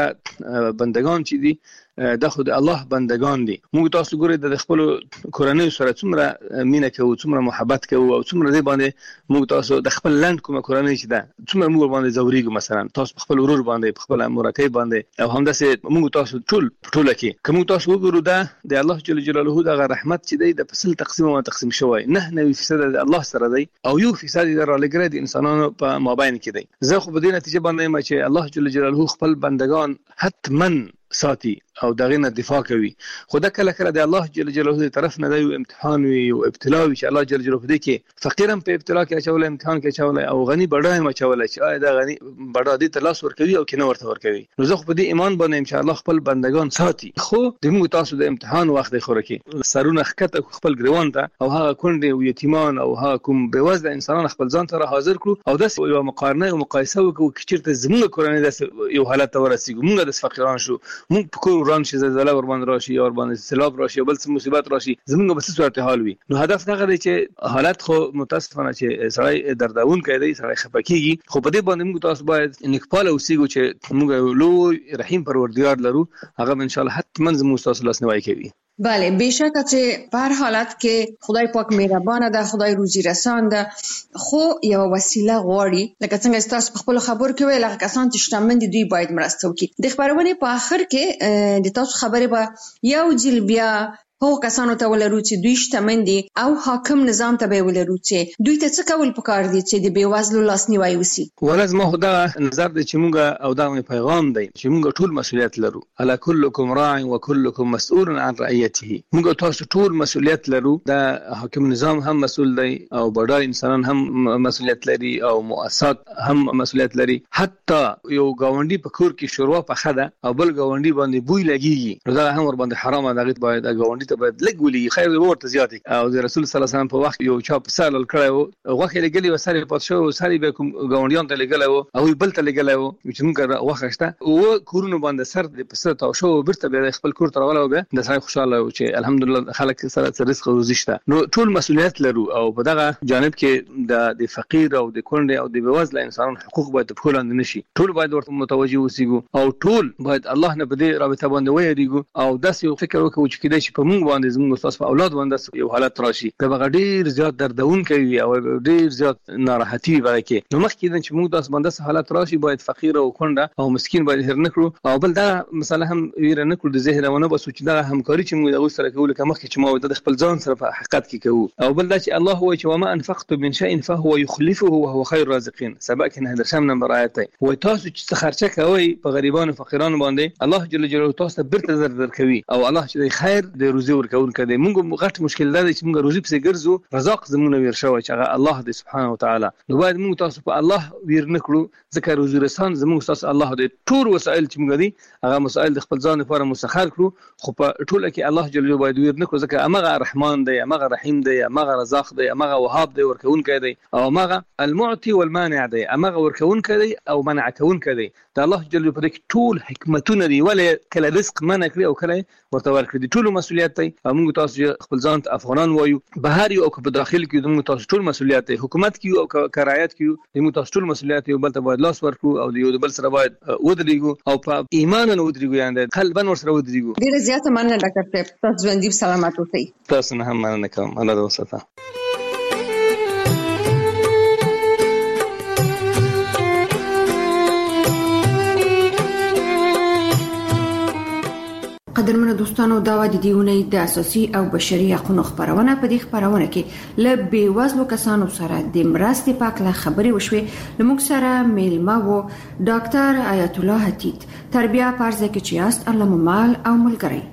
بندگان چې دي دا خو د الله بندگان دي موږ تاسو ګورئ د خپل کورنۍ سره څومره مینه کوو څومره محبت کوو او څومره دې باندې موږ تاسو د خپل لاند کومه کورنۍ چې ده څومره موږ باندې زوريګو مثلا تاسو خپل ورور باندې خپل مرکه باندې او همداسې موږ تاسو ټول ټول کې کوم تاسو وګورو دا د الله جل جلاله د رحمت چې دی د فصل تقسیم او تقسیم شوی نه نه فیصد د الله سره دی او یو فیصد د رالګره د انسانانو په مابین کې دی زه خو په دې نتیجه باندې چې الله جل جلاله خپل بندگان حتمن ساتي او دغه نه دفاع کوي خو دا کله کله د الله جل جلاله طرف نه دی امتحان وي او ابتلا وي چې الله جل جلاله دې کې فقیرم په ابتلا کې اچول امتحان کې اچول او غني بډای ما اچول چې آیا دا غني بډا دې تلاش ور کوي او کنه ورته ور کوي نو زه خو په دې ایمان باندې ان شاء الله خپل بندگان ساتي خو د موږ تاسو د امتحان وخت خو راکې سرونه خکته خپل ګریوان ته او هغه کونډې او یتیمان او هغه کوم بېوزله انسانان خپل ځان ته حاضر کړو او د یو مقارنه او مقایسه وکړو چې چیرته زموږ کورنۍ د یو حالت ورسېږو موږ د فقیران شو موږ په کور وران شي زلزلہ ور باندې راشي او ور باندې سیلاب راشي بل څه مصیبت راشي زموږ به څه صورت حال وي نو هدف دا غواړي چې حالت خو متاسفانه چې سړی درداون کوي سړی خپکیږي خو په دې باندې موږ تاسو باید نکپاله اوسېږو چې موږ لوی رحیم پروردگار لرو هغه ان شاء الله حتما زموږ تاسو لاسنیوي کوي بله بشکه چې په هر حالت کې خدای پاک مهربان ده خدای روزي رسان ده خو یو وسیله غواړي لکه څنګه تاسو په خپل خبر کې ویل هغه کسان چې شتمن دي دوی باید مرسته وکړي د خبرونه په اخر کې د تاسو خبره به یو ځل بیا هو کسانو ته ولرو چې دوی شتمن دي او حاکم نظام ته به ولرو چې دوی ته څه کول پکار دي چې د بیوازلو لاسنیوي وسی ولازم هو دا نظر دی چې موږ او دا پیغام دی چې موږ ټول مسؤلیت لرو الا كلكم راع وكلكم مسؤول عن رعيته موږ تاسو ټول مسؤلیت لرو دا حاکم نظام هم مسؤل دی او بډای انسانان هم مسؤلیت لري او مؤسسات هم مسؤلیت لري حتی یو گاونډي په کور کې شروع په خده او بل گاونډي باندې بوی لګيږي دا هم ور باندې حرامه دغه باید گاونډي باید لګولي خیر ورته زیات او د رسول صلی الله علیه وسلم په وخت یو چا په سال کړو غوخه لګلی و ساري پات شو ساري به کوم غونډیان ته لګلو او بل ته لګلو چې موږ وخښته او کورونو باندې سر د پسته تاو شو برته به خپل کور تر ولو به د سړي خوشاله او چې الحمدلله خلک سره رزق روزي شته نو ټول مسؤلیت لرو او په دغه جانب کې د د فقیر او د کونډې او د بېوزله انسانانو حقوق باید په لاندې نشي ټول باید ورته متوجي اوسېږو او ټول باید الله نه بده رابطه باندې ويریږو او داسې یو فکر وکړو چې کله چې په موږ باندې زموږ تاسو په اولاد باندې یو حالت راشي دا به ډیر زیات دردون کوي او ډیر زیات ناراحتي ورکه نو مخکې چې موږ تاسو باندې حالت راشي باید فقیر او کونډه او مسکین باید هر نکړو او بل دا مثلا هم ویره نکړو د ذهنونه بس چې دا همکاري چې موږ د سره کول کوم مخکې چې ما د خپل ځان سره په حقیقت کې کوو او بل دا چې الله هو چې وما انفقت من شيء فهو يخلفه وهو خير الرازقين سبق نه در شم نمبر آیت وي تاسو چې خرچه کوي په غریبانو فقیرانو باندې الله جل جلاله تاسو برته زر در کوي او الله چې خیر د روزي ورکون کړي موږ غټ مشکل دا چې موږ روزي په ګرځو رزاق زمونه وير شوی چې هغه الله دې سبحانه وتعالى نو باید موږ تاسو په الله وير نکړو ځکه روزي رسان زموږ تاسو الله دې ټول وسایل چې موږ دي هغه مسائل د خپل ځان لپاره مسخر کړو خو په ټوله کې الله جل جلاله باید وير نکړو ځکه هغه رحمان دی هغه رحیم دی هغه رزاق دی هغه وهاب دی ورکون کړي او هغه المعطي والمانع دی هغه ورکون کړي او منع کون کړي دا الله جل جلاله په ټول حکمتونه دی ولې کله رزق منع کړی او کله ورته ورکړي ټول مسؤلیت مسولیت دی. موږ تاسو خپل ځان افغانان وایو، بهر یو او په داخل کې موږ تاسو ټول مسولیت دی. حکومت کې او کرایت کې موږ تاسو ټول مسولیت یو بل ته باید لاس ورکړو او یو بل سره باید ودرېږو او په ایمان نه ودرېږو، یعنی قلبا ور سره ودرېږو. ډیره زیاته مننه ډاکټر صاحب، تاسو ژوندۍ سلامات اوسئ. تاسو نه هم مننه کوم. الله دې وساته. قدرمنو دوستانو، دا و د دې اونۍ د اساسي او بشري حقوقو خبرونه. په دې خبرونه کې له بیوزلو کسانو سره د مرستې په اړه خبرې وشوې. لموږ سره میلمه وو ډاکټر آیت الله حتیت، تربیه پارزه کې چې است علم مال او ملګری.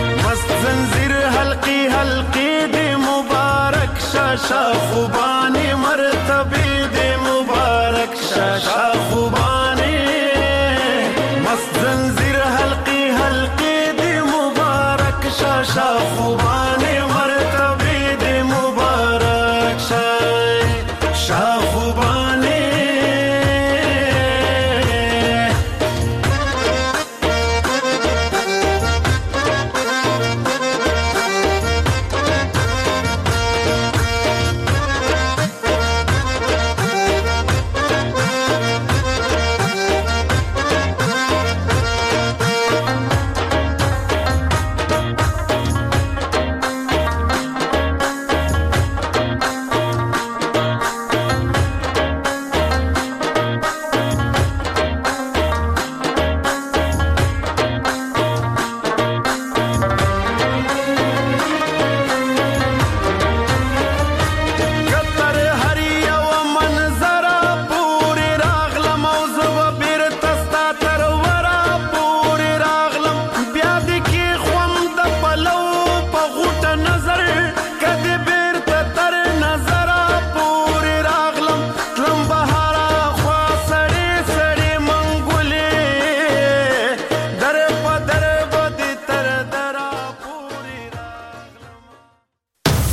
خوبانی